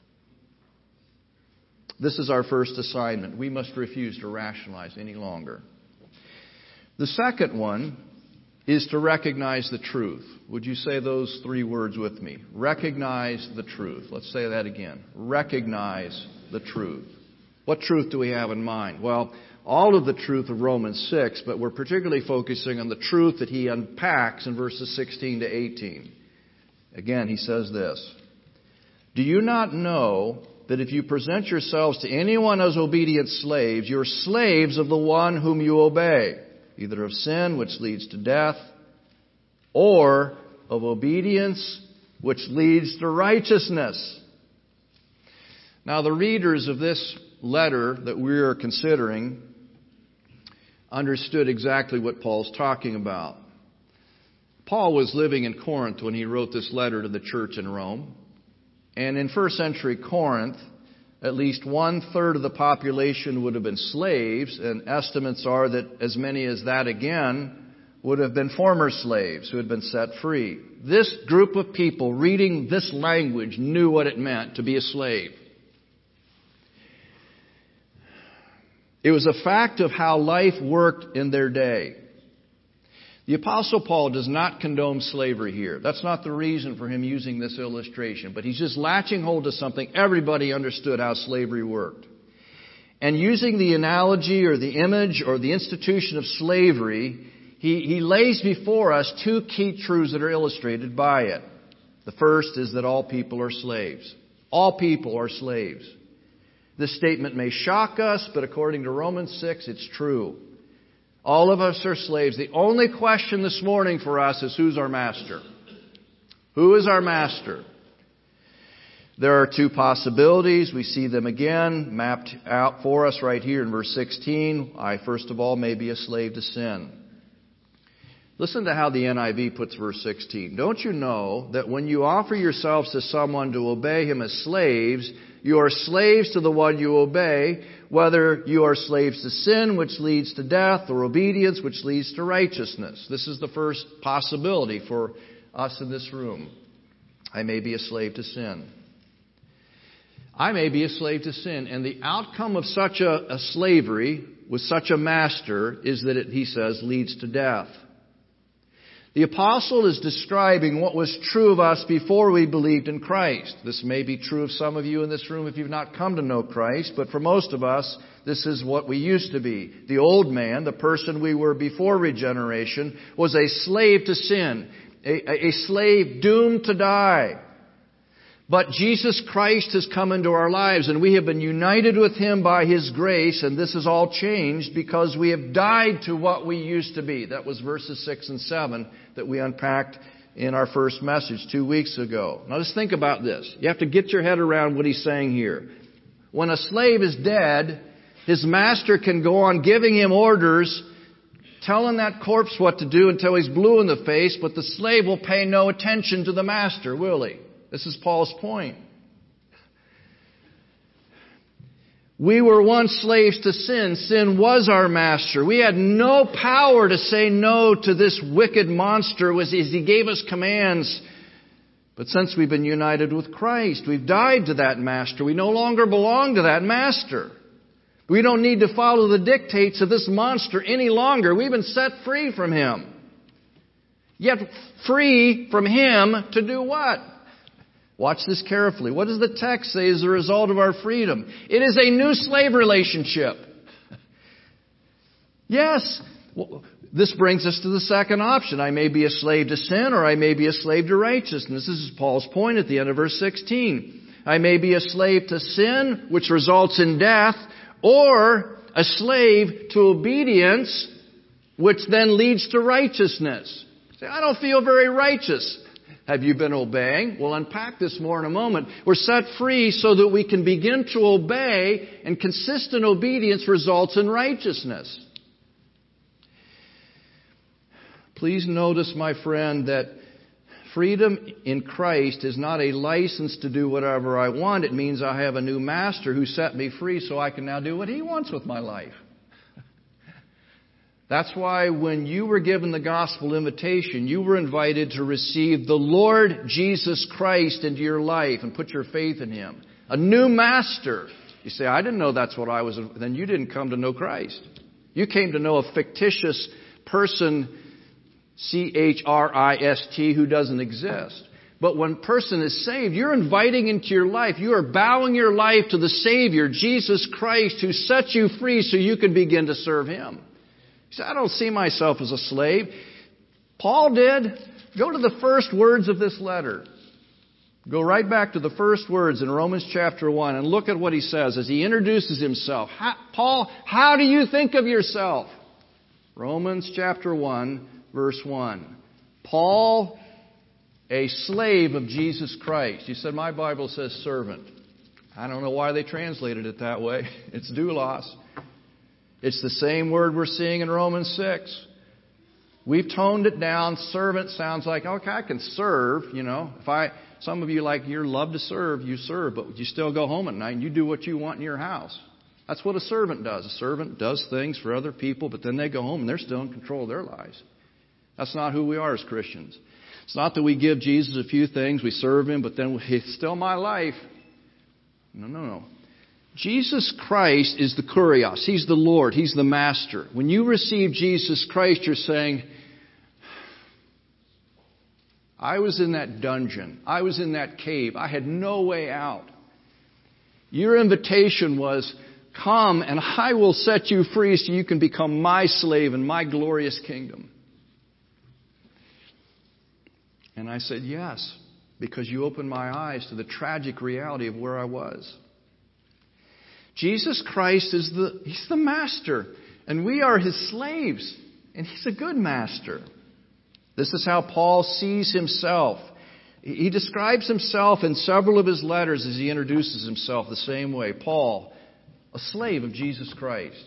This is our first assignment. We must refuse to rationalize any longer. The second one is to recognize the truth. Would you say those three words with me? Recognize the truth. Let's say that again. Recognize the truth. What truth do we have in mind? Well, all of the truth of Romans six, but we're particularly focusing on the truth that he unpacks in verses sixteen to eighteen. Again, he says this. Do you not know that if you present yourselves to anyone as obedient slaves, you're slaves of the one whom you obey, either of sin, which leads to death, or of obedience, which leads to righteousness? Now, the readers of this letter that we are considering understood exactly what Paul's talking about. Paul was living in Corinth when he wrote this letter to the church in Rome. And in first century Corinth, at least one third of the population would have been slaves, and estimates are that as many as that again would have been former slaves who had been set free. This group of people reading this language knew what it meant to be a slave. It was a fact of how life worked in their day. The Apostle Paul does not condone slavery here. That's not the reason for him using this illustration. But he's just latching hold to something. Everybody understood how slavery worked. And using the analogy or the image or the institution of slavery, he, he lays before us two key truths that are illustrated by it. The first is that all people are slaves. All people are slaves. This statement may shock us, but according to Romans six, it's true. All of us are slaves. The only question this morning for us is, who's our master? Who is our master? There are two possibilities. We see them again mapped out for us right here in verse sixteen. I, first of all, may be a slave to sin. Listen to how the N I V puts verse sixteen. Don't you know that when you offer yourselves to someone to obey him as slaves, you are slaves to the one you obey, whether you are slaves to sin, which leads to death, or obedience, which leads to righteousness. This is the first possibility for us in this room. I may be a slave to sin. I may be a slave to sin. And the outcome of such a, a slavery with such a master is that it, he says, leads to death. The apostle is describing what was true of us before we believed in Christ. This may be true of some of you in this room if you've not come to know Christ, but for most of us, this is what we used to be. The old man, the person we were before regeneration, was a slave to sin, a, a slave doomed to die. But Jesus Christ has come into our lives, and we have been united with Him by His grace, and this has all changed because we have died to what we used to be. That was verses six and seven that we unpacked in our first message two weeks ago. Now just think about this. You have to get your head around what he's saying here. When a slave is dead, his master can go on giving him orders, telling that corpse what to do until he's blue in the face, but the slave will pay no attention to the master, will he? This is Paul's point. We were once slaves to sin. Sin was our master. We had no power to say no to this wicked monster as He gave us commands. But since we've been united with Christ, we've died to that master. We no longer belong to that master. We don't need to follow the dictates of this monster any longer. We've been set free from him. Yet free from him to do what? Watch this carefully. What does the text say as a result of our freedom? It is a new slave relationship. Yes. This brings us to the second option. I may be a slave to sin, or I may be a slave to righteousness. This is Paul's point at the end of verse sixteen. I may be a slave to sin, which results in death, or a slave to obedience, which then leads to righteousness. Say, I don't feel very righteous. Have you been obeying? We'll unpack this more in a moment. We're set free so that we can begin to obey, and consistent obedience results in righteousness. Please notice, my friend, that freedom in Christ is not a license to do whatever I want. It means I have a new master who set me free so I can now do what He wants with my life. That's why when you were given the gospel invitation, you were invited to receive the Lord Jesus Christ into your life and put your faith in Him. A new master. You say, I didn't know that's what I was. Then you didn't come to know Christ. You came to know a fictitious person, C H R I S T, who doesn't exist. But when a person is saved, you're inviting into your life. You are bowing your life to the Savior, Jesus Christ, who set you free so you can begin to serve Him. He said, I don't see myself as a slave. Paul did. Go to the first words of this letter. Go right back to the first words in Romans chapter one and look at what he says as he introduces himself. How, Paul, how do you think of yourself? Romans chapter one, verse one. Paul, a slave of Jesus Christ. You said, my Bible says servant. I don't know why they translated it that way. It's doulos. It's the same word we're seeing in Romans six. We've toned it down. Servant sounds like, okay, I can serve, you know. If I, some of you like, you love to serve, you serve, but you still go home at night and you do what you want in your house. That's what a servant does. A servant does things for other people, but then they go home and they're still in control of their lives. That's not who we are as Christians. It's not that we give Jesus a few things, we serve Him, but then it's still my life. No, no, no. Jesus Christ is the kurios. He's the Lord. He's the Master. When you receive Jesus Christ, you're saying, I was in that dungeon. I was in that cave. I had no way out. Your invitation was, come and I will set you free so you can become my slave in my glorious kingdom. And I said, yes, because you opened my eyes to the tragic reality of where I was. Jesus Christ is the, He's the master, and we are His slaves, and He's a good master. This is how Paul sees himself. He describes himself in several of his letters as he introduces himself the same way. Paul, a slave of Jesus Christ.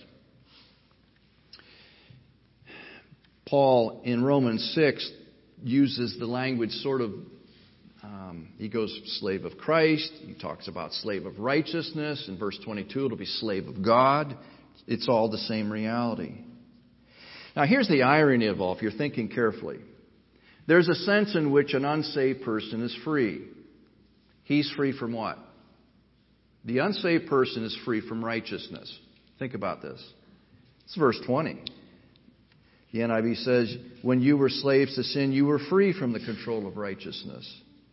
Paul, in Romans six, uses the language sort of Um, he goes slave of Christ. He talks about slave of righteousness. In verse twenty-two, it'll be slave of God. It's all the same reality. Now, here's the irony of all, if you're thinking carefully. There's a sense in which an unsaved person is free. He's free from what? The unsaved person is free from righteousness. Think about this. It's verse twenty. The N I V says, when you were slaves to sin, you were free from the control of righteousness.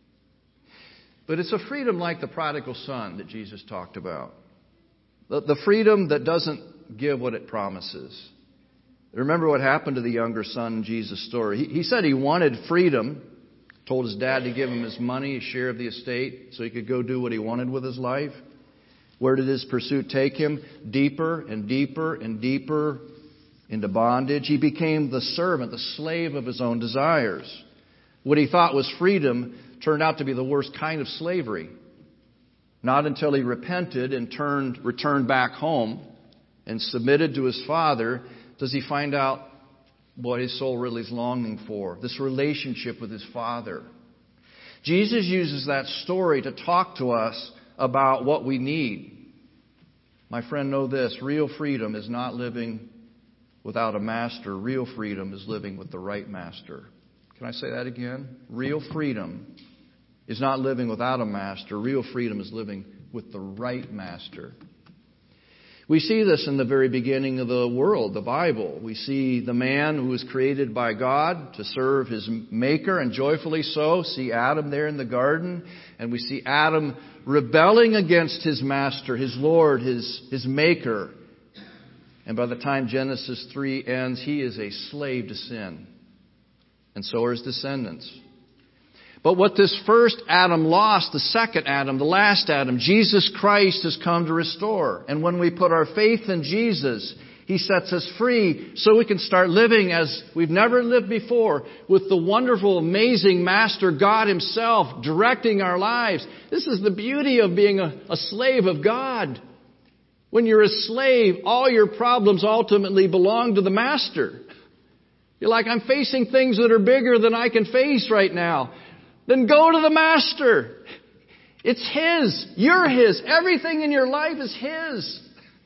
But it's a freedom like the prodigal son that Jesus talked about. The, the freedom that doesn't give what it promises. Remember what happened to the younger son in Jesus' story. He, he said he wanted freedom. Told his dad to give him his money, his share of the estate, so he could go do what he wanted with his life. Where did his pursuit take him? Deeper and deeper and deeper into bondage. He became the servant, the slave of his own desires. What he thought was freedom turned out to be the worst kind of slavery. Not until he repented and turned, returned back home and submitted to his Father does he find out what his soul really is longing for. This relationship with his Father. Jesus uses that story to talk to us about what we need. My friend, know this. Real freedom is not living without a master. Real freedom is living with the right master. Can I say that again? Real freedom is not living without a master. Real freedom is living with the right master. We see this in the very beginning of the world, the Bible. We see the man who was created by God to serve his Maker, and joyfully so. See Adam there in the garden. And we see Adam rebelling against his master, his Lord, his, his Maker. And by the time Genesis three ends, he is a slave to sin. And so are his descendants. But what this first Adam lost, the second Adam, the last Adam, Jesus Christ has come to restore. And when we put our faith in Jesus, He sets us free so we can start living as we've never lived before, with the wonderful, amazing Master God Himself directing our lives. This is the beauty of being a, a slave of God. When you're a slave, all your problems ultimately belong to the Master. You're like, I'm facing things that are bigger than I can face right now. Then go to the Master. It's His. You're His. Everything in your life is His.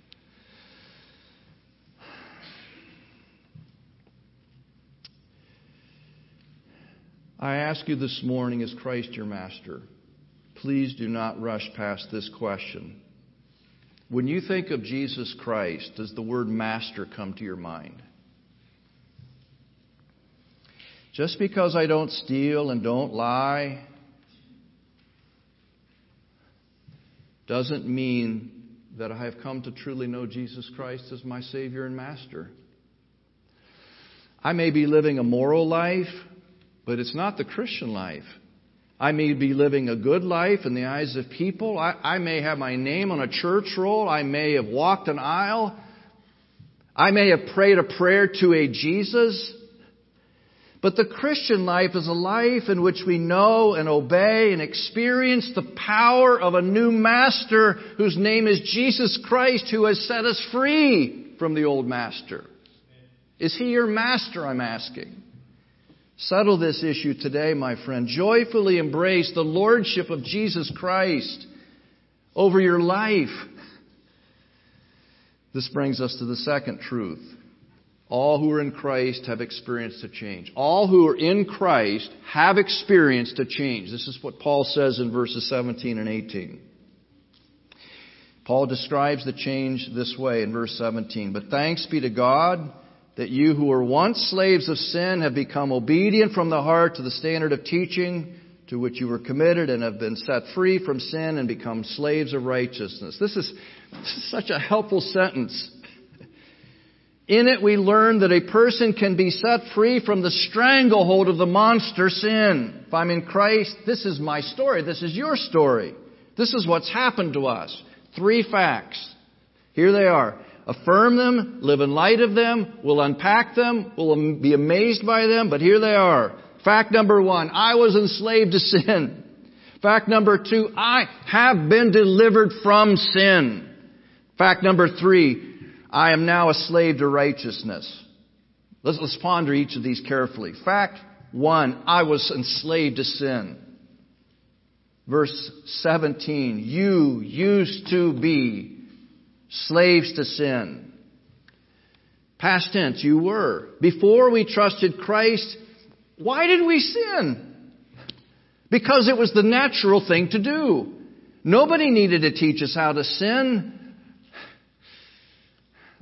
I ask you this morning, is Christ your Master? Please do not rush past this question. When you think of Jesus Christ, does the word Master come to your mind? Just because I don't steal and don't lie doesn't mean that I have come to truly know Jesus Christ as my Savior and Master. I may be living a moral life, but it's not the Christian life. I may be living a good life in the eyes of people. I, I may have my name on a church roll. I may have walked an aisle. I may have prayed a prayer to a Jesus. But the Christian life is a life in which we know and obey and experience the power of a new Master whose name is Jesus Christ, who has set us free from the old master. Is He your Master, I'm asking? Settle this issue today, my friend. Joyfully embrace the Lordship of Jesus Christ over your life. This brings us to the second truth. All who are in Christ have experienced a change. All who are in Christ have experienced a change. This is what Paul says in verses seventeen and eighteen. Paul describes the change this way in verse seventeen. But thanks be to God that you who were once slaves of sin have become obedient from the heart to the standard of teaching to which you were committed, and have been set free from sin and become slaves of righteousness. This is, this is such a helpful sentence. In it we learn that a person can be set free from the stranglehold of the monster sin. If I'm in Christ, this is my story. This is your story. This is what's happened to us. Three facts. Here they are. Affirm them, live in light of them, we'll unpack them, we'll be amazed by them, but here they are. Fact number one, I was enslaved to sin. Fact number two, I have been delivered from sin. Fact number three, I am now a slave to righteousness. Let's, let's ponder each of these carefully. Fact one, I was enslaved to sin. Verse seventeen, you used to be slaves to sin. Past tense, you were. Before we trusted Christ, why did we sin? Because it was the natural thing to do. Nobody needed to teach us how to sin.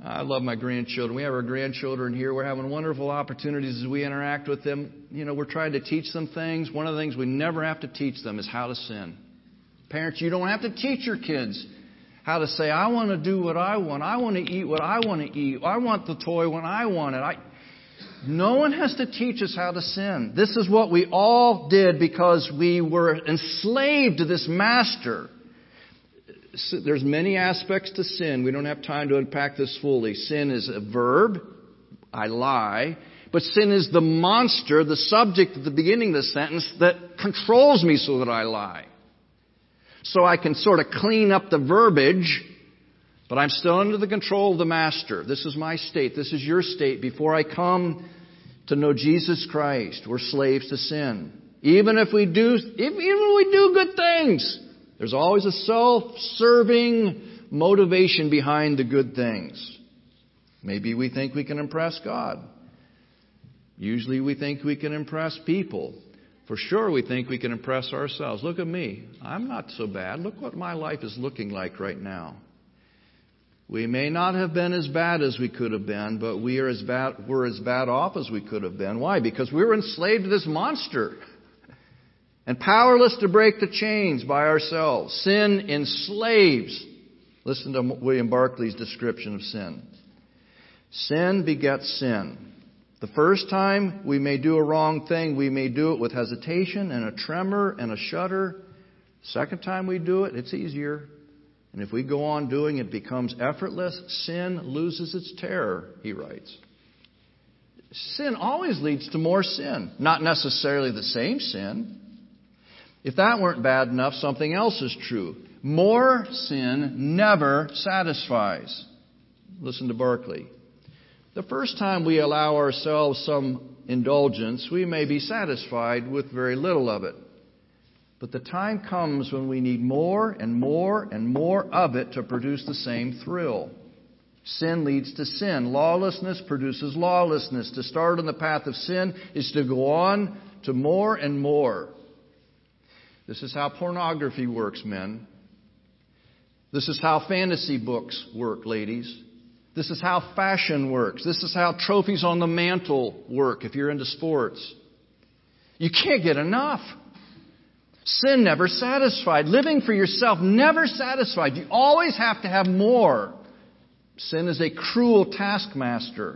I love my grandchildren. We have our grandchildren here. We're having wonderful opportunities as we interact with them. You know, we're trying to teach them things. One of the things we never have to teach them is how to sin. Parents, you don't have to teach your kids how to say, I want to do what I want. I want to eat what I want to eat. I want the toy when I want it. I... No one has to teach us how to sin. This is what we all did because we were enslaved to this master. There's many aspects to sin. We don't have time to unpack this fully. Sin is a verb. I lie. But sin is the monster, the subject at the beginning of the sentence that controls me so that I lie. So I can sort of clean up the verbiage, but I'm still under the control of the master. This is my state. This is your state. Before I come to know Jesus Christ, we're slaves to sin. Even if we do, if, even if we do good things, there's always a self-serving motivation behind the good things. Maybe we think we can impress God. Usually we think we can impress people. For sure we think we can impress ourselves. Look at me. I'm not so bad. Look what my life is looking like right now. We may not have been as bad as we could have been, but we are as bad, we're as bad off as we could have been. Why? Because we were enslaved to this monster. And powerless to break the chains by ourselves. Sin enslaves. Listen to William Barclay's description of sin. Sin begets sin. The first time we may do a wrong thing, we may do it with hesitation and a tremor and a shudder. Second time we do it, it's easier. And if we go on doing it, it becomes effortless. Sin loses its terror, he writes. Sin always leads to more sin. Not necessarily the same sin. If that weren't bad enough, something else is true. More sin never satisfies. Listen to Barclay. The first time we allow ourselves some indulgence, we may be satisfied with very little of it. But the time comes when we need more and more and more of it to produce the same thrill. Sin leads to sin. Lawlessness produces lawlessness. To start on the path of sin is to go on to more and more. This is how pornography works, men. This is how fantasy books work, ladies. This is how fashion works. This is how trophies on the mantle work if you're into sports. You can't get enough. Sin never satisfied. Living for yourself never satisfied. You always have to have more. Sin is a cruel taskmaster.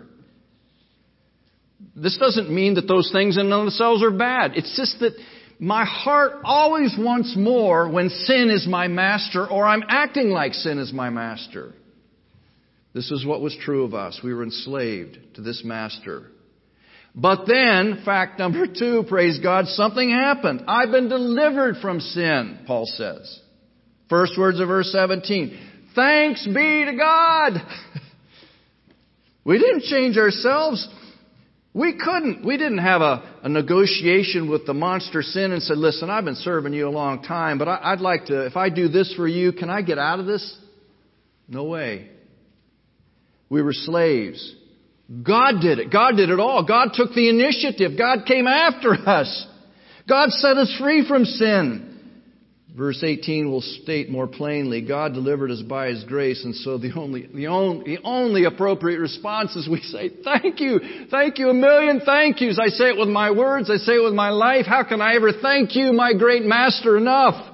This doesn't mean that those things in themselves are bad. It's just that my heart always wants more when sin is my master or I'm acting like sin is my master. This is what was true of us. We were enslaved to this master. But then, fact number two, praise God, something happened. I've been delivered from sin, Paul says. First words of verse seventeen. Thanks be to God. We didn't change ourselves. We couldn't. We didn't have a, a negotiation with the monster sin and said, listen, I've been serving you a long time, but I, I'd like to, if I do this for you, can I get out of this? No way. We were slaves. God did it. God did it all. God took the initiative. God came after us. God set us free from sin. Verse eighteen will state more plainly, God delivered us by His grace, and so the only, the only, the only appropriate response is we say, thank you, thank you, a million thank yous. I say it with my words, I say it with my life. How can I ever thank you, my great master, enough?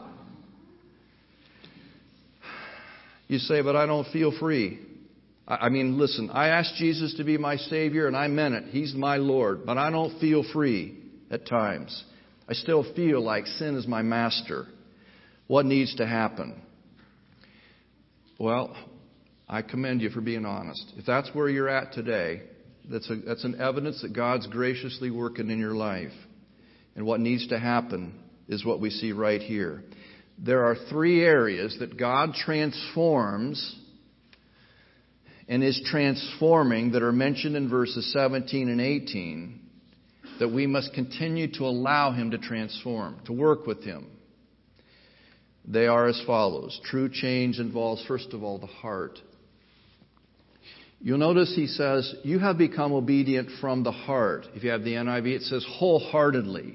You say, but I don't feel free. I mean, listen, I asked Jesus to be my Savior, and I meant it. He's my Lord, but I don't feel free at times. I still feel like sin is my master. What needs to happen? Well, I commend you for being honest. If that's where you're at today, that's, a, that's an evidence that God's graciously working in your life. And what needs to happen is what we see right here. There are three areas that God transforms and is transforming that are mentioned in verses seventeen and eighteen that we must continue to allow Him to transform, to work with Him. They are as follows. True change involves, first of all, the heart. You'll notice he says, you have become obedient from the heart. If you have the N I V, it says wholeheartedly.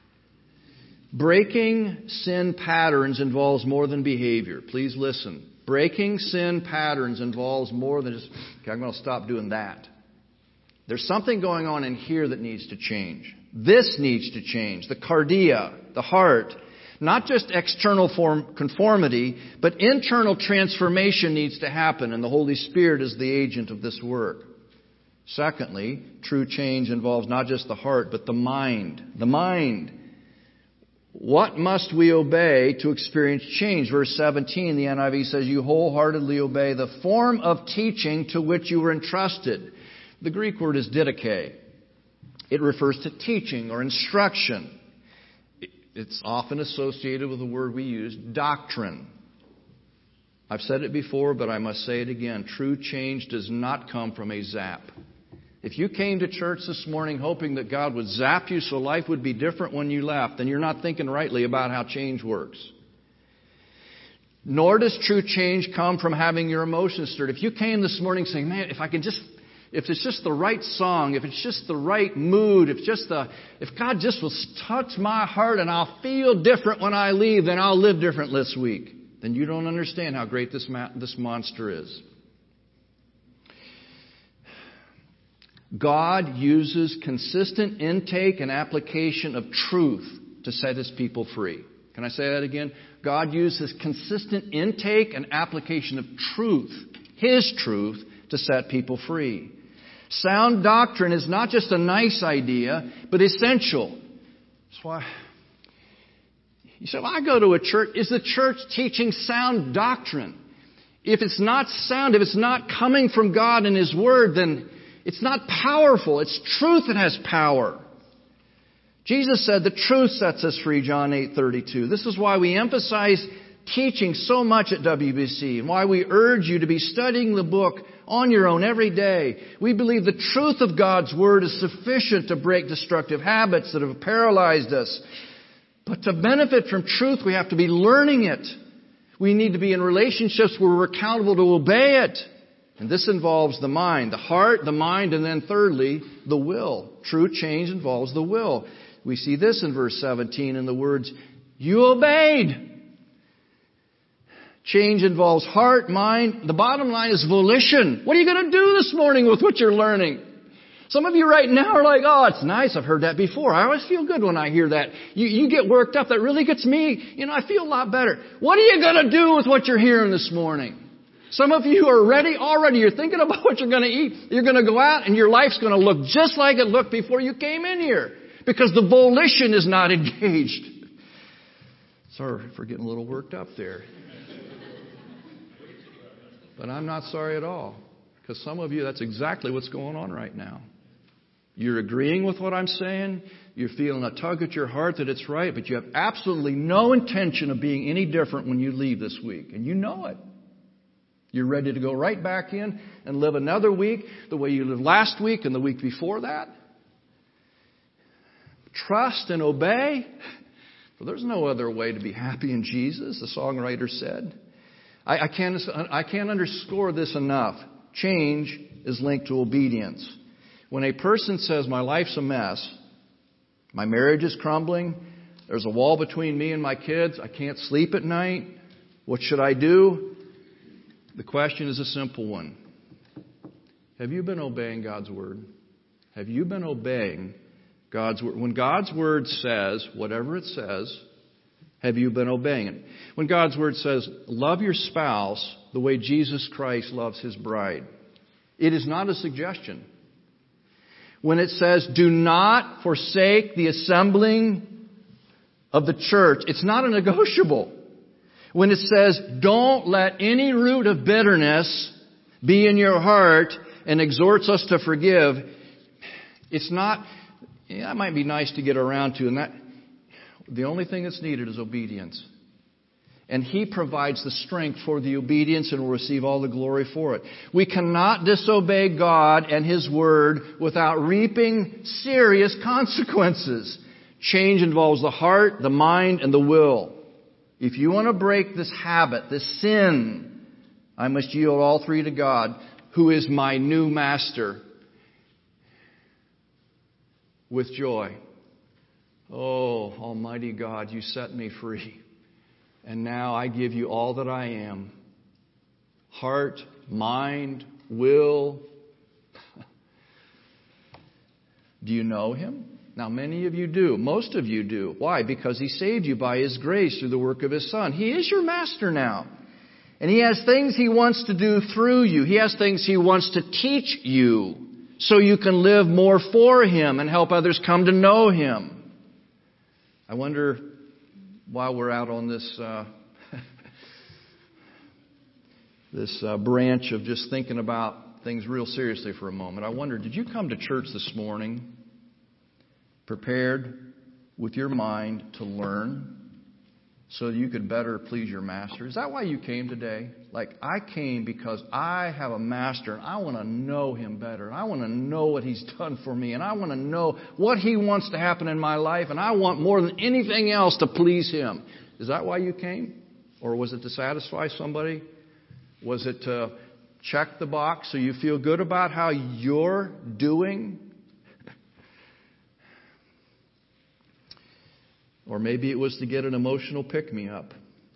Breaking sin patterns involves more than behavior. Please listen. Breaking sin patterns involves more than just, okay, I'm going to stop doing that. There's something going on in here that needs to change. This needs to change. The cardia, the heart. Not just external form conformity, but internal transformation needs to happen, and the Holy Spirit is the agent of this work. Secondly, true change involves not just the heart, but the mind. The mind. What must we obey to experience change? Verse seventeen, the N I V says, you wholeheartedly obey the form of teaching to which you were entrusted. The Greek word is didache. It refers to teaching or instruction. It's often associated with the word we use, doctrine. I've said it before, but I must say it again. True change does not come from a zap. If you came to church this morning hoping that God would zap you so life would be different when you left, then you're not thinking rightly about how change works. Nor does true change come from having your emotions stirred. If you came this morning saying, man, if I can just... If it's just the right song, if it's just the right mood, if just the, if God just will touch my heart and I'll feel different when I leave, then I'll live different this week. Then you don't understand how great this ma- this monster is. God uses consistent intake and application of truth to set His people free. Can I say that again? God uses consistent intake and application of truth, His truth, to set people free. Sound doctrine is not just a nice idea, but essential. That's why you say, well, I go to a church. Is the church teaching sound doctrine? If it's not sound, if it's not coming from God and His Word, then it's not powerful. It's truth that has power. Jesus said the truth sets us free, John eight thirty-two. This is why we emphasize teaching so much at W B C and why we urge you to be studying the book on your own every day. We believe the truth of God's Word is sufficient to break destructive habits that have paralyzed us. But to benefit from truth, we have to be learning it. We need to be in relationships where we're accountable to obey it. And this involves the mind, the heart, the mind, and then thirdly, the will. True change involves the will. We see this in verse seventeen in the words, you obeyed. Change involves heart, mind. The bottom line is volition. What are you going to do this morning with what you're learning? Some of you right now are like, oh, it's nice. I've heard that before. I always feel good when I hear that. You, you get worked up. That really gets me. You know, I feel a lot better. What are you going to do with what you're hearing this morning? Some of you are ready already. You're thinking about what you're going to eat. You're going to go out and your life's going to look just like it looked before you came in here because the volition is not engaged. Sorry for getting a little worked up there. But I'm not sorry at all, because some of you, that's exactly what's going on right now. You're agreeing with what I'm saying. You're feeling a tug at your heart that it's right, but you have absolutely no intention of being any different when you leave this week. And you know it. You're ready to go right back in and live another week the way you lived last week and the week before that. Trust and obey. For there's no other way to be happy in Jesus, the songwriter said. I, I can't, I can't underscore this enough. Change is linked to obedience. When a person says, my life's a mess, my marriage is crumbling, there's a wall between me and my kids, I can't sleep at night, what should I do? The question is a simple one. Have you been obeying God's Word? Have you been obeying God's Word? When God's Word says, whatever it says, have you been obeying it? When God's Word says, love your spouse the way Jesus Christ loves His bride, it is not a suggestion. When it says, do not forsake the assembling of the church, it's not a negotiable. When it says, don't let any root of bitterness be in your heart and exhorts us to forgive, it's not, yeah, that might be nice to get around to, and that, the only thing that's needed is obedience. And He provides the strength for the obedience and will receive all the glory for it. We cannot disobey God and His Word without reaping serious consequences. Change involves the heart, the mind, and the will. If you want to break this habit, this sin, I must yield all three to God, who is my new master, with joy. Oh, Almighty God, you set me free. And now I give you all that I am. heart, mind, will. Do you know Him? Now, many of you do. Most of you do. Why? Because He saved you by His grace through the work of His Son. He is your master now. And He has things He wants to do through you. He has things He wants to teach you so you can live more for Him and help others come to know Him. I wonder, while we're out on this uh, this uh, branch of just thinking about things real seriously for a moment, I wonder, did you come to church this morning prepared with your mind to learn so you could better please your master? Is that why you came today? Like, I came because I have a master and I want to know Him better. And I want to know what He's done for me. And I want to know what He wants to happen in my life. And I want more than anything else to please Him. Is that why you came? Or was it to satisfy somebody? Was it to check the box so you feel good about how you're doing? Or maybe it was to get an emotional pick-me-up.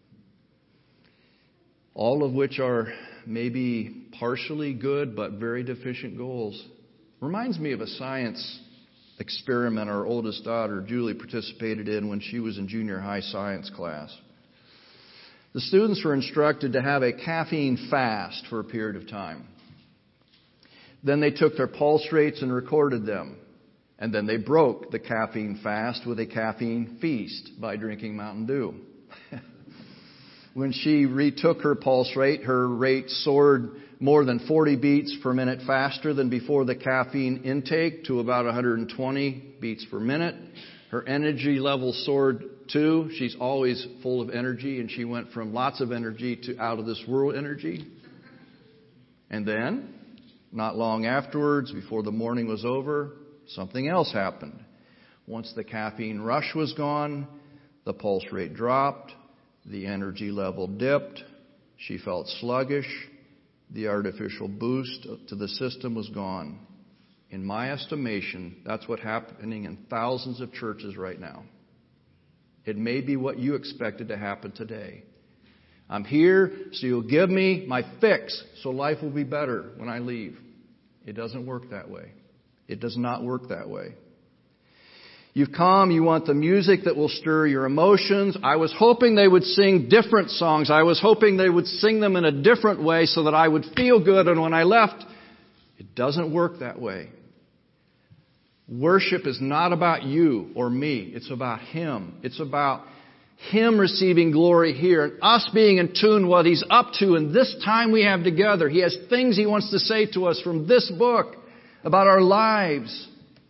All of which are maybe partially good but very deficient goals. Reminds me of a science experiment our oldest daughter, Julie, participated in when she was in junior high science class. The students were instructed to have a caffeine fast for a period of time. Then they took their pulse rates and recorded them. And then they broke the caffeine fast with a caffeine feast by drinking Mountain Dew. When she retook her pulse rate, her rate soared more than forty beats per minute faster than before the caffeine intake to about one hundred twenty beats per minute. Her energy level soared too. She's always full of energy, and she went from lots of energy to out of this world energy. And then, not long afterwards, before the morning was over, something else happened. Once the caffeine rush was gone, the pulse rate dropped, the energy level dipped, she felt sluggish, the artificial boost to the system was gone. In my estimation, that's what's happening in thousands of churches right now. It may be what you expected to happen today. I'm here so you'll give me my fix so life will be better when I leave. It doesn't work that way. It does not work that way. You've come, you want the music that will stir your emotions. I was hoping they would sing different songs. I was hoping they would sing them in a different way so that I would feel good. And when I left, it doesn't work that way. Worship is not about you or me. It's about Him. It's about Him receiving glory here and us being in tune with what He's up to in this time we have together. He has things He wants to say to us from this book about our lives.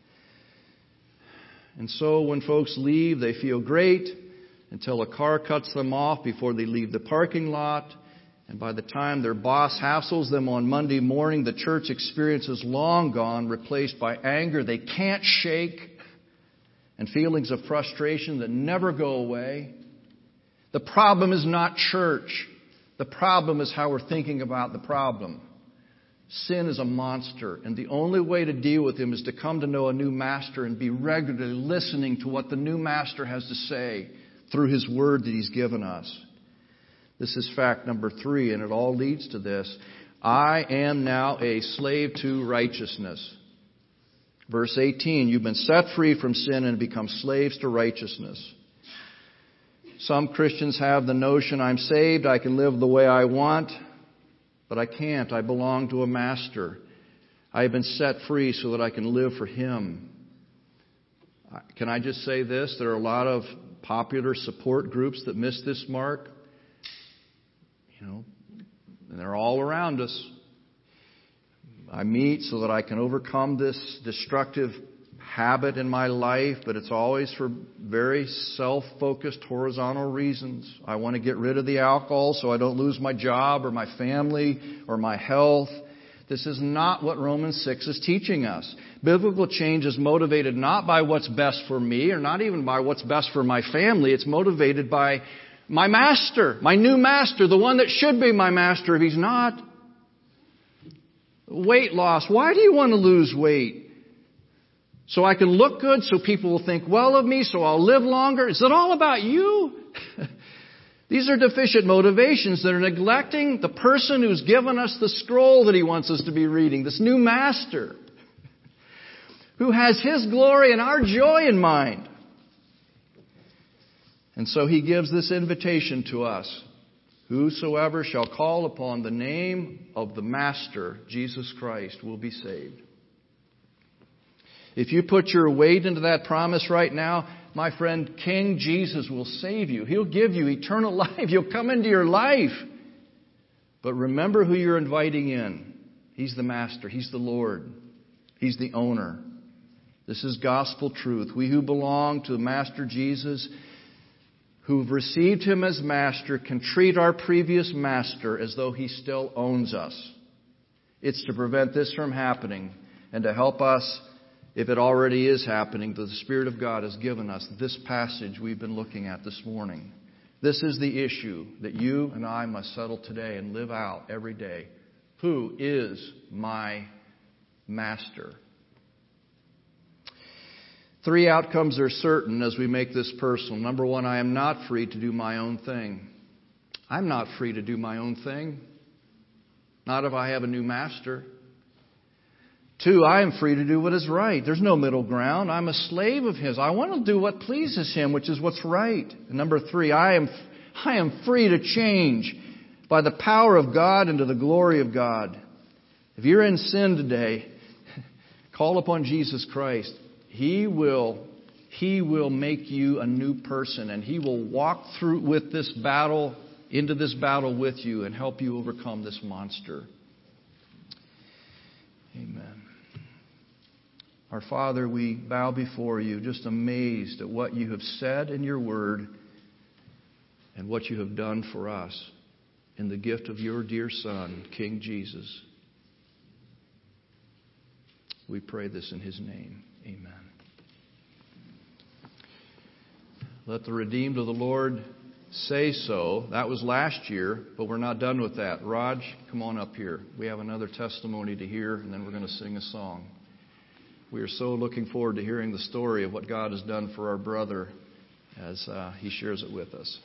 And so when folks leave, they feel great until a car cuts them off before they leave the parking lot. And by the time their boss hassles them on Monday morning, the church experience is long gone, replaced by anger they can't shake and feelings of frustration that never go away. The problem is not church. The problem is how we're thinking about the problem. Sin is a monster, and the only way to deal with him is to come to know a new master and be regularly listening to what the new master has to say through His Word that He's given us. This is fact number three, and it all leads to this. I am now a slave to righteousness. Verse eighteen, you've been set free from sin and become slaves to righteousness. Some Christians have the notion, I'm saved, I can live the way I want. But I can't. I belong to a master. I have been set free so that I can live for Him. Can I just say this? There are a lot of popular support groups that miss this mark. You know, and they're all around us. I meet so that I can overcome this destructive habit in my life, but it's always for very self-focused, horizontal reasons. I want to get rid of the alcohol so I don't lose my job or my family or my health. This is not what Romans six is teaching us. Biblical change is motivated not by what's best for me or not even by what's best for my family. It's motivated by my master, my new master, the one that should be my master if he's not. Weight loss. Why do you want to lose weight? So I can look good, so people will think well of me, so I'll live longer. Is it all about you? These are deficient motivations that are neglecting the person who's given us the scroll that He wants us to be reading, this new Master, who has His glory and our joy in mind. And so He gives this invitation to us. Whosoever shall call upon the name of the Master, Jesus Christ, will be saved. If you put your weight into that promise right now, my friend, King Jesus will save you. He'll give you eternal life. He'll come into your life. But remember who you're inviting in. He's the Master. He's the Lord. He's the owner. This is gospel truth. We who belong to the Master Jesus, who've received Him as Master, can treat our previous master as though he still owns us. It's to prevent this from happening and to help us, if it already is happening, that the Spirit of God has given us this passage we've been looking at this morning. This is the issue that you and I must settle today and live out every day. Who is my Master? Three outcomes are certain as we make this personal. Number one, I am not free to do my own thing. I'm not free to do my own thing. Not if I have a new master. Two, I am free to do what is right. There's no middle ground. I'm a slave of His. I want to do what pleases Him, which is what's right. And number three, I am, I am free to change by the power of God and to the glory of God. If you're in sin today, call upon Jesus Christ. He will, He will make you a new person, and He will walk through with this battle, into this battle with you and help you overcome this monster. Amen. Our Father, we bow before You, just amazed at what You have said in Your Word and what You have done for us in the gift of Your dear Son, King Jesus. We pray this in His name. Amen. Let the redeemed of the Lord say so. That was last year, but we're not done with that. Raj, come on up here. We have another testimony to hear, and then we're going to sing a song. We are so looking forward to hearing the story of what God has done for our brother as uh, he shares it with us.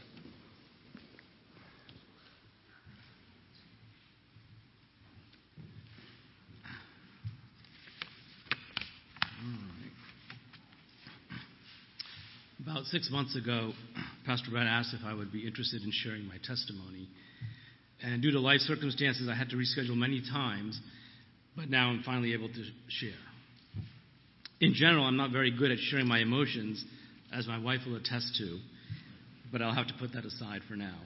About six months ago, Pastor Brad asked if I would be interested in sharing my testimony. And due to life circumstances, I had to reschedule many times, but now I'm finally able to share. In general, I'm not very good at sharing my emotions, as my wife will attest to, but I'll have to put that aside for now.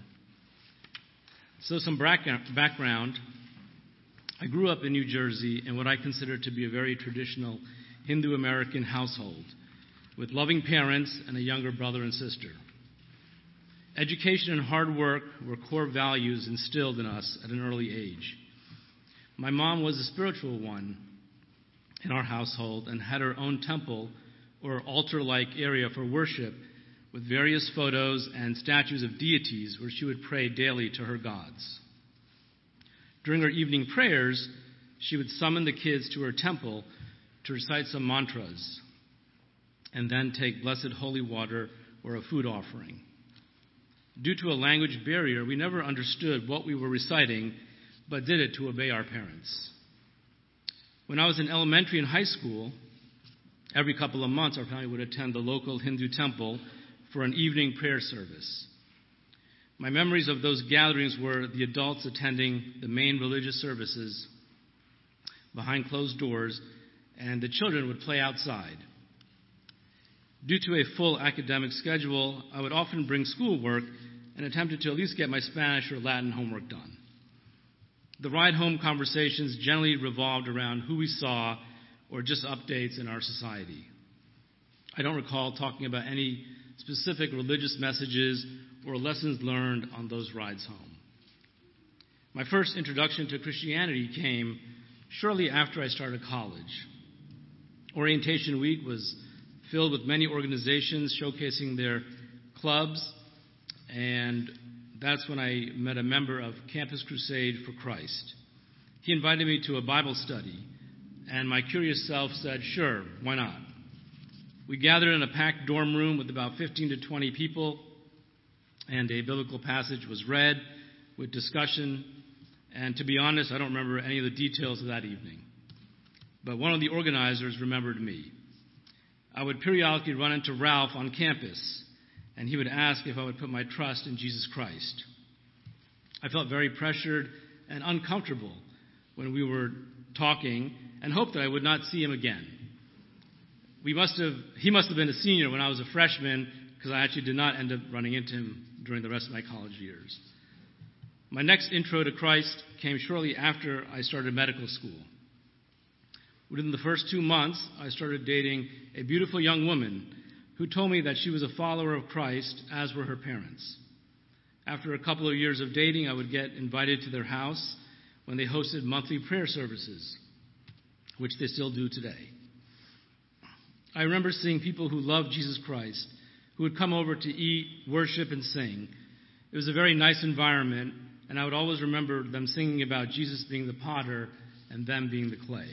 So some background. I grew up in New Jersey in what I consider to be a very traditional Hindu-American household, with loving parents and a younger brother and sister. Education and hard work were core values instilled in us at an early age. My mom was a spiritual one in our household and had her own temple or altar-like area for worship with various photos and statues of deities where she would pray daily to her gods. During her evening prayers, she would summon the kids to her temple to recite some mantras, and then take blessed holy water or a food offering. Due to a language barrier, we never understood what we were reciting, but did it to obey our parents. When I was in elementary and high school, every couple of months our family would attend the local Hindu temple for an evening prayer service. My memories of those gatherings were the adults attending the main religious services behind closed doors, and the children would play outside. Due to a full academic schedule, I would often bring schoolwork and attempted to at least get my Spanish or Latin homework done. The ride home conversations generally revolved around who we saw or just updates in our society. I don't recall talking about any specific religious messages or lessons learned on those rides home. My first introduction to Christianity came shortly after I started college. Orientation week was filled with many organizations showcasing their clubs, and that's when I met a member of Campus Crusade for Christ. He invited me to a Bible study, and my curious self said, sure, why not? We gathered in a packed dorm room with about fifteen to twenty people, and a biblical passage was read with discussion. And to be honest, I don't remember any of the details of that evening. But one of the organizers remembered me. I would periodically run into Ralph on campus, and he would ask if I would put my trust in Jesus Christ. I felt very pressured and uncomfortable when we were talking and hoped that I would not see him again. We must have, he must have been a senior when I was a freshman, because I actually did not end up running into him during the rest of my college years. My next intro to Christ came shortly after I started medical school. Within the first two months, I started dating a beautiful young woman who told me that she was a follower of Christ, as were her parents. After a couple of years of dating, I would get invited to their house when they hosted monthly prayer services, which they still do today. I remember seeing people who loved Jesus Christ, who would come over to eat, worship, and sing. It was a very nice environment, and I would always remember them singing about Jesus being the potter and them being the clay.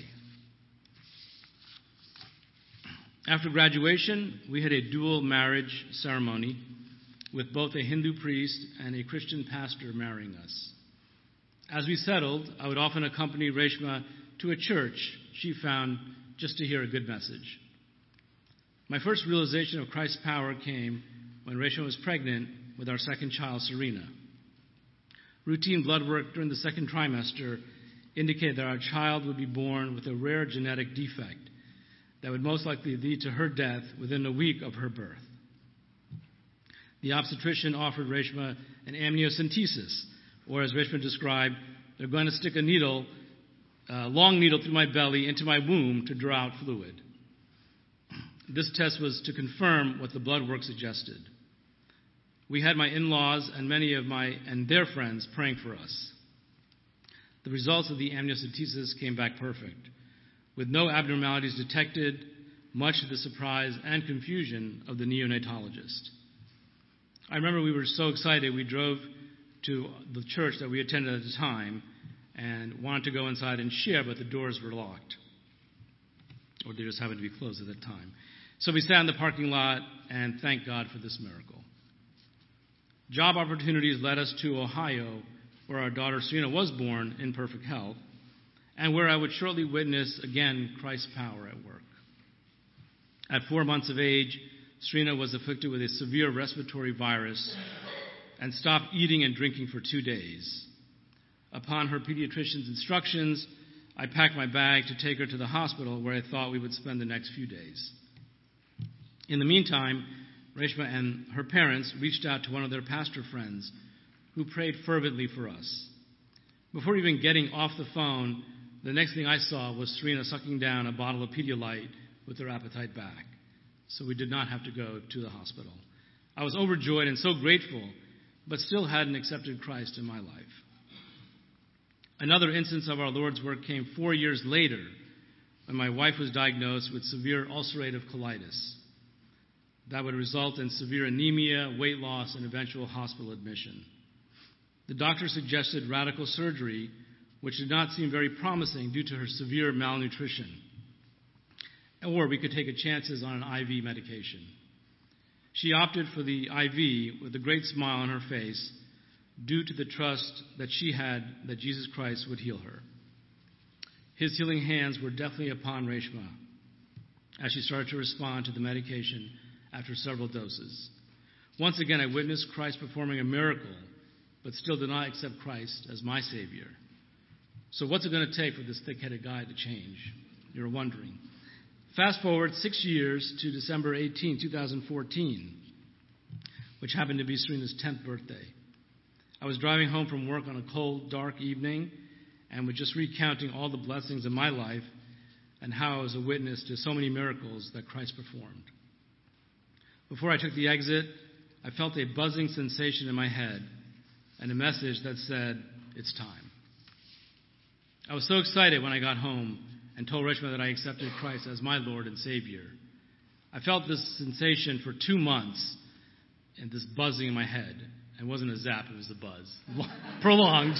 After graduation, we had a dual marriage ceremony with both a Hindu priest and a Christian pastor marrying us. As we settled, I would often accompany Reshma to a church she found just to hear a good message. My first realization of Christ's power came when Reshma was pregnant with our second child, Serena. Routine blood work during the second trimester indicated that our child would be born with a rare genetic defect that would most likely lead to her death within a week of her birth. The obstetrician offered Reshma an amniocentesis, or as Reshma described, they're going to stick a needle, a long needle through my belly into my womb to draw out fluid. This test was to confirm what the blood work suggested. We had my in-laws and many of my and their friends praying for us. The results of the amniocentesis came back perfect, with no abnormalities detected, much to the surprise and confusion of the neonatologist. I remember we were so excited we drove to the church that we attended at the time and wanted to go inside and share, but the doors were locked. Or they just happened to be closed at that time. So we sat in the parking lot and thanked God for this miracle. Job opportunities led us to Ohio, where our daughter Serena was born in perfect health, and where I would shortly witness again Christ's power at work. At four months of age, Serena was afflicted with a severe respiratory virus and stopped eating and drinking for two days. Upon her pediatrician's instructions, I packed my bag to take her to the hospital where I thought we would spend the next few days. In the meantime, Reshma and her parents reached out to one of their pastor friends who prayed fervently for us. Before even getting off the phone, the next thing I saw was Serena sucking down a bottle of Pedialyte with her appetite back. So we did not have to go to the hospital. I was overjoyed and so grateful, but still hadn't accepted Christ in my life. Another instance of our Lord's work came four years later when my wife was diagnosed with severe ulcerative colitis. That would result in severe anemia, weight loss, and eventual hospital admission. The doctor suggested radical surgery, which did not seem very promising due to her severe malnutrition. Or we could take a chances on an I V medication. She opted for the I V with a great smile on her face due to the trust that she had that Jesus Christ would heal her. His healing hands were definitely upon Reshma as she started to respond to the medication after several doses. Once again, I witnessed Christ performing a miracle, but still did not accept Christ as my Savior. So what's it going to take for this thick-headed guy to change? You're wondering. Fast forward six years to December eighteenth, twenty fourteen, which happened to be Serena's tenth birthday. I was driving home from work on a cold, dark evening and was just recounting all the blessings of my life and how I was a witness to so many miracles that Christ performed. Before I took the exit, I felt a buzzing sensation in my head and a message that said, "It's time." I was so excited when I got home and told Reshma that I accepted Christ as my Lord and Savior. I felt this sensation for two months and this buzzing in my head. It wasn't a zap, it was a buzz. Prolonged.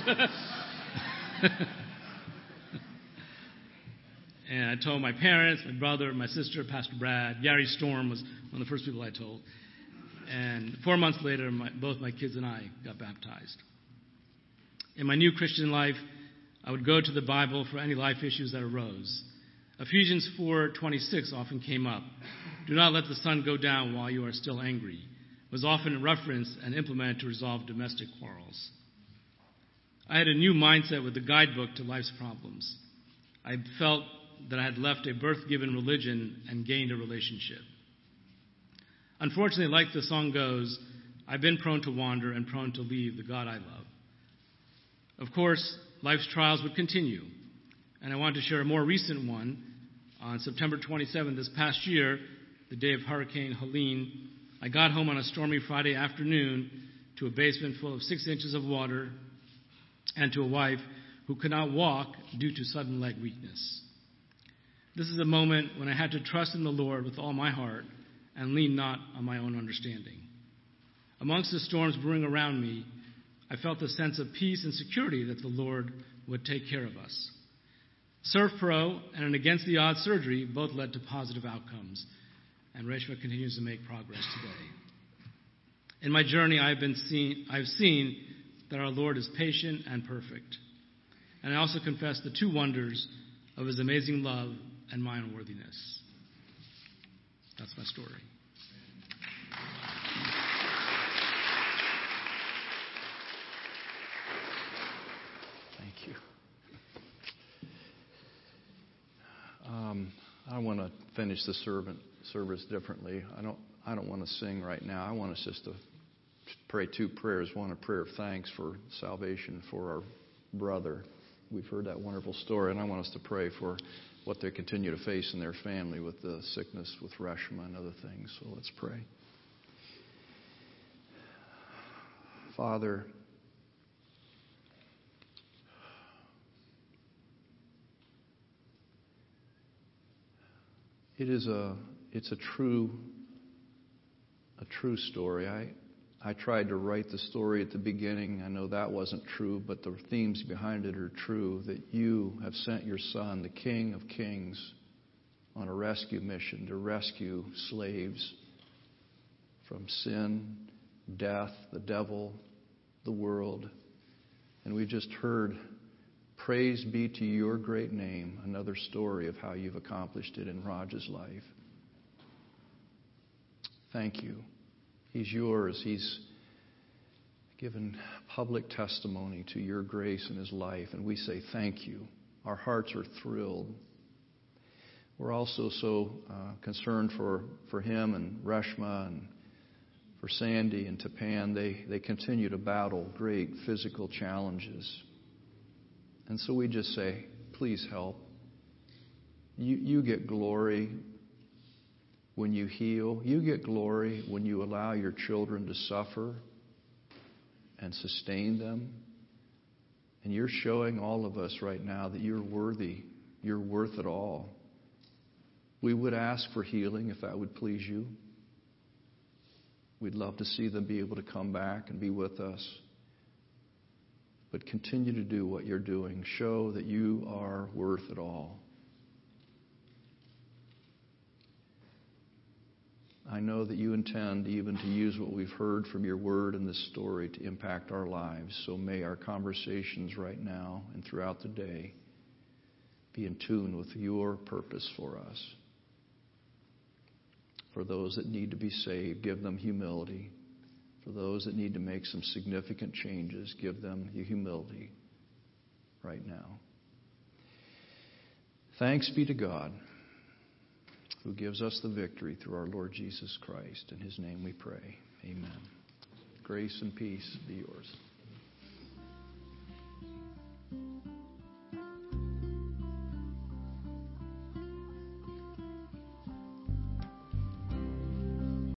And I told my parents, my brother, my sister, Pastor Brad. Gary Storm was one of the first people I told. and four months later, my, both my kids and I got baptized. In my new Christian life, I would go to the Bible for any life issues that arose. Ephesians four twenty-six often came up. Do not let the sun go down while you are still angry. It was often referenced and implemented to resolve domestic quarrels. I had a new mindset with the guidebook to life's problems. I felt that I had left a birth-given religion and gained a relationship. Unfortunately, like the song goes, I've been prone to wander and prone to leave the God I love. Of course, life's trials would continue, and I want to share a more recent one. On September twenty-seventh this past year, the day of Hurricane Helene, I got home on a stormy Friday afternoon to a basement full of six inches of water and to a wife who could not walk due to sudden leg weakness. This is a moment when I had to trust in the Lord with all my heart and lean not on my own understanding. Amongst the storms brewing around me, I felt a sense of peace and security that the Lord would take care of us. ServPro and an against-the-odds surgery both led to positive outcomes, and Reshma continues to make progress today. In my journey, I've been seen, I've seen that our Lord is patient and perfect, and I also confess the two wonders of His amazing love and my unworthiness. That's my story.
Thank you. Um, I want to finish the servant service differently. I don't. I don't want to sing right now. I want us just to pray two prayers. One, a prayer of thanks for salvation for our brother. We've heard that wonderful story, and I want us to pray for what they continue to face in their family with the sickness with Reshma and other things. So let's pray. Father, it is a it's a true a true story. I I tried to write the story at the beginning. I know that wasn't true, but the themes behind it are true, that you have sent your Son, the King of Kings, on a rescue mission to rescue slaves from sin, death, the devil, the world. And we just heard, praise be to your great name, another story of how you've accomplished it in Raj's life. Thank you. He's yours. He's given public testimony to your grace in his life, and we say thank you. Our hearts are thrilled. We're also so uh, concerned for, for him and Reshma and for Sandy and Tapan. They, they continue to battle great physical challenges. And so we just say, please help. You, you get glory when you heal. You get glory when you allow your children to suffer and sustain them. And you're showing all of us right now that you're worthy. You're worth it all. We would ask for healing if that would please you. We'd love to see them be able to come back and be with us. But continue to do what you're doing. Show that you are worth it all. I know that you intend even to use what we've heard from your word in this story to impact our lives. So may our conversations right now and throughout the day be in tune with your purpose for us. For those that need to be saved, give them humility. For those that need to make some significant changes, give them the humility right now. Thanks be to God, who gives us the victory through our Lord Jesus Christ. In his name we pray. Amen. Grace and peace be yours.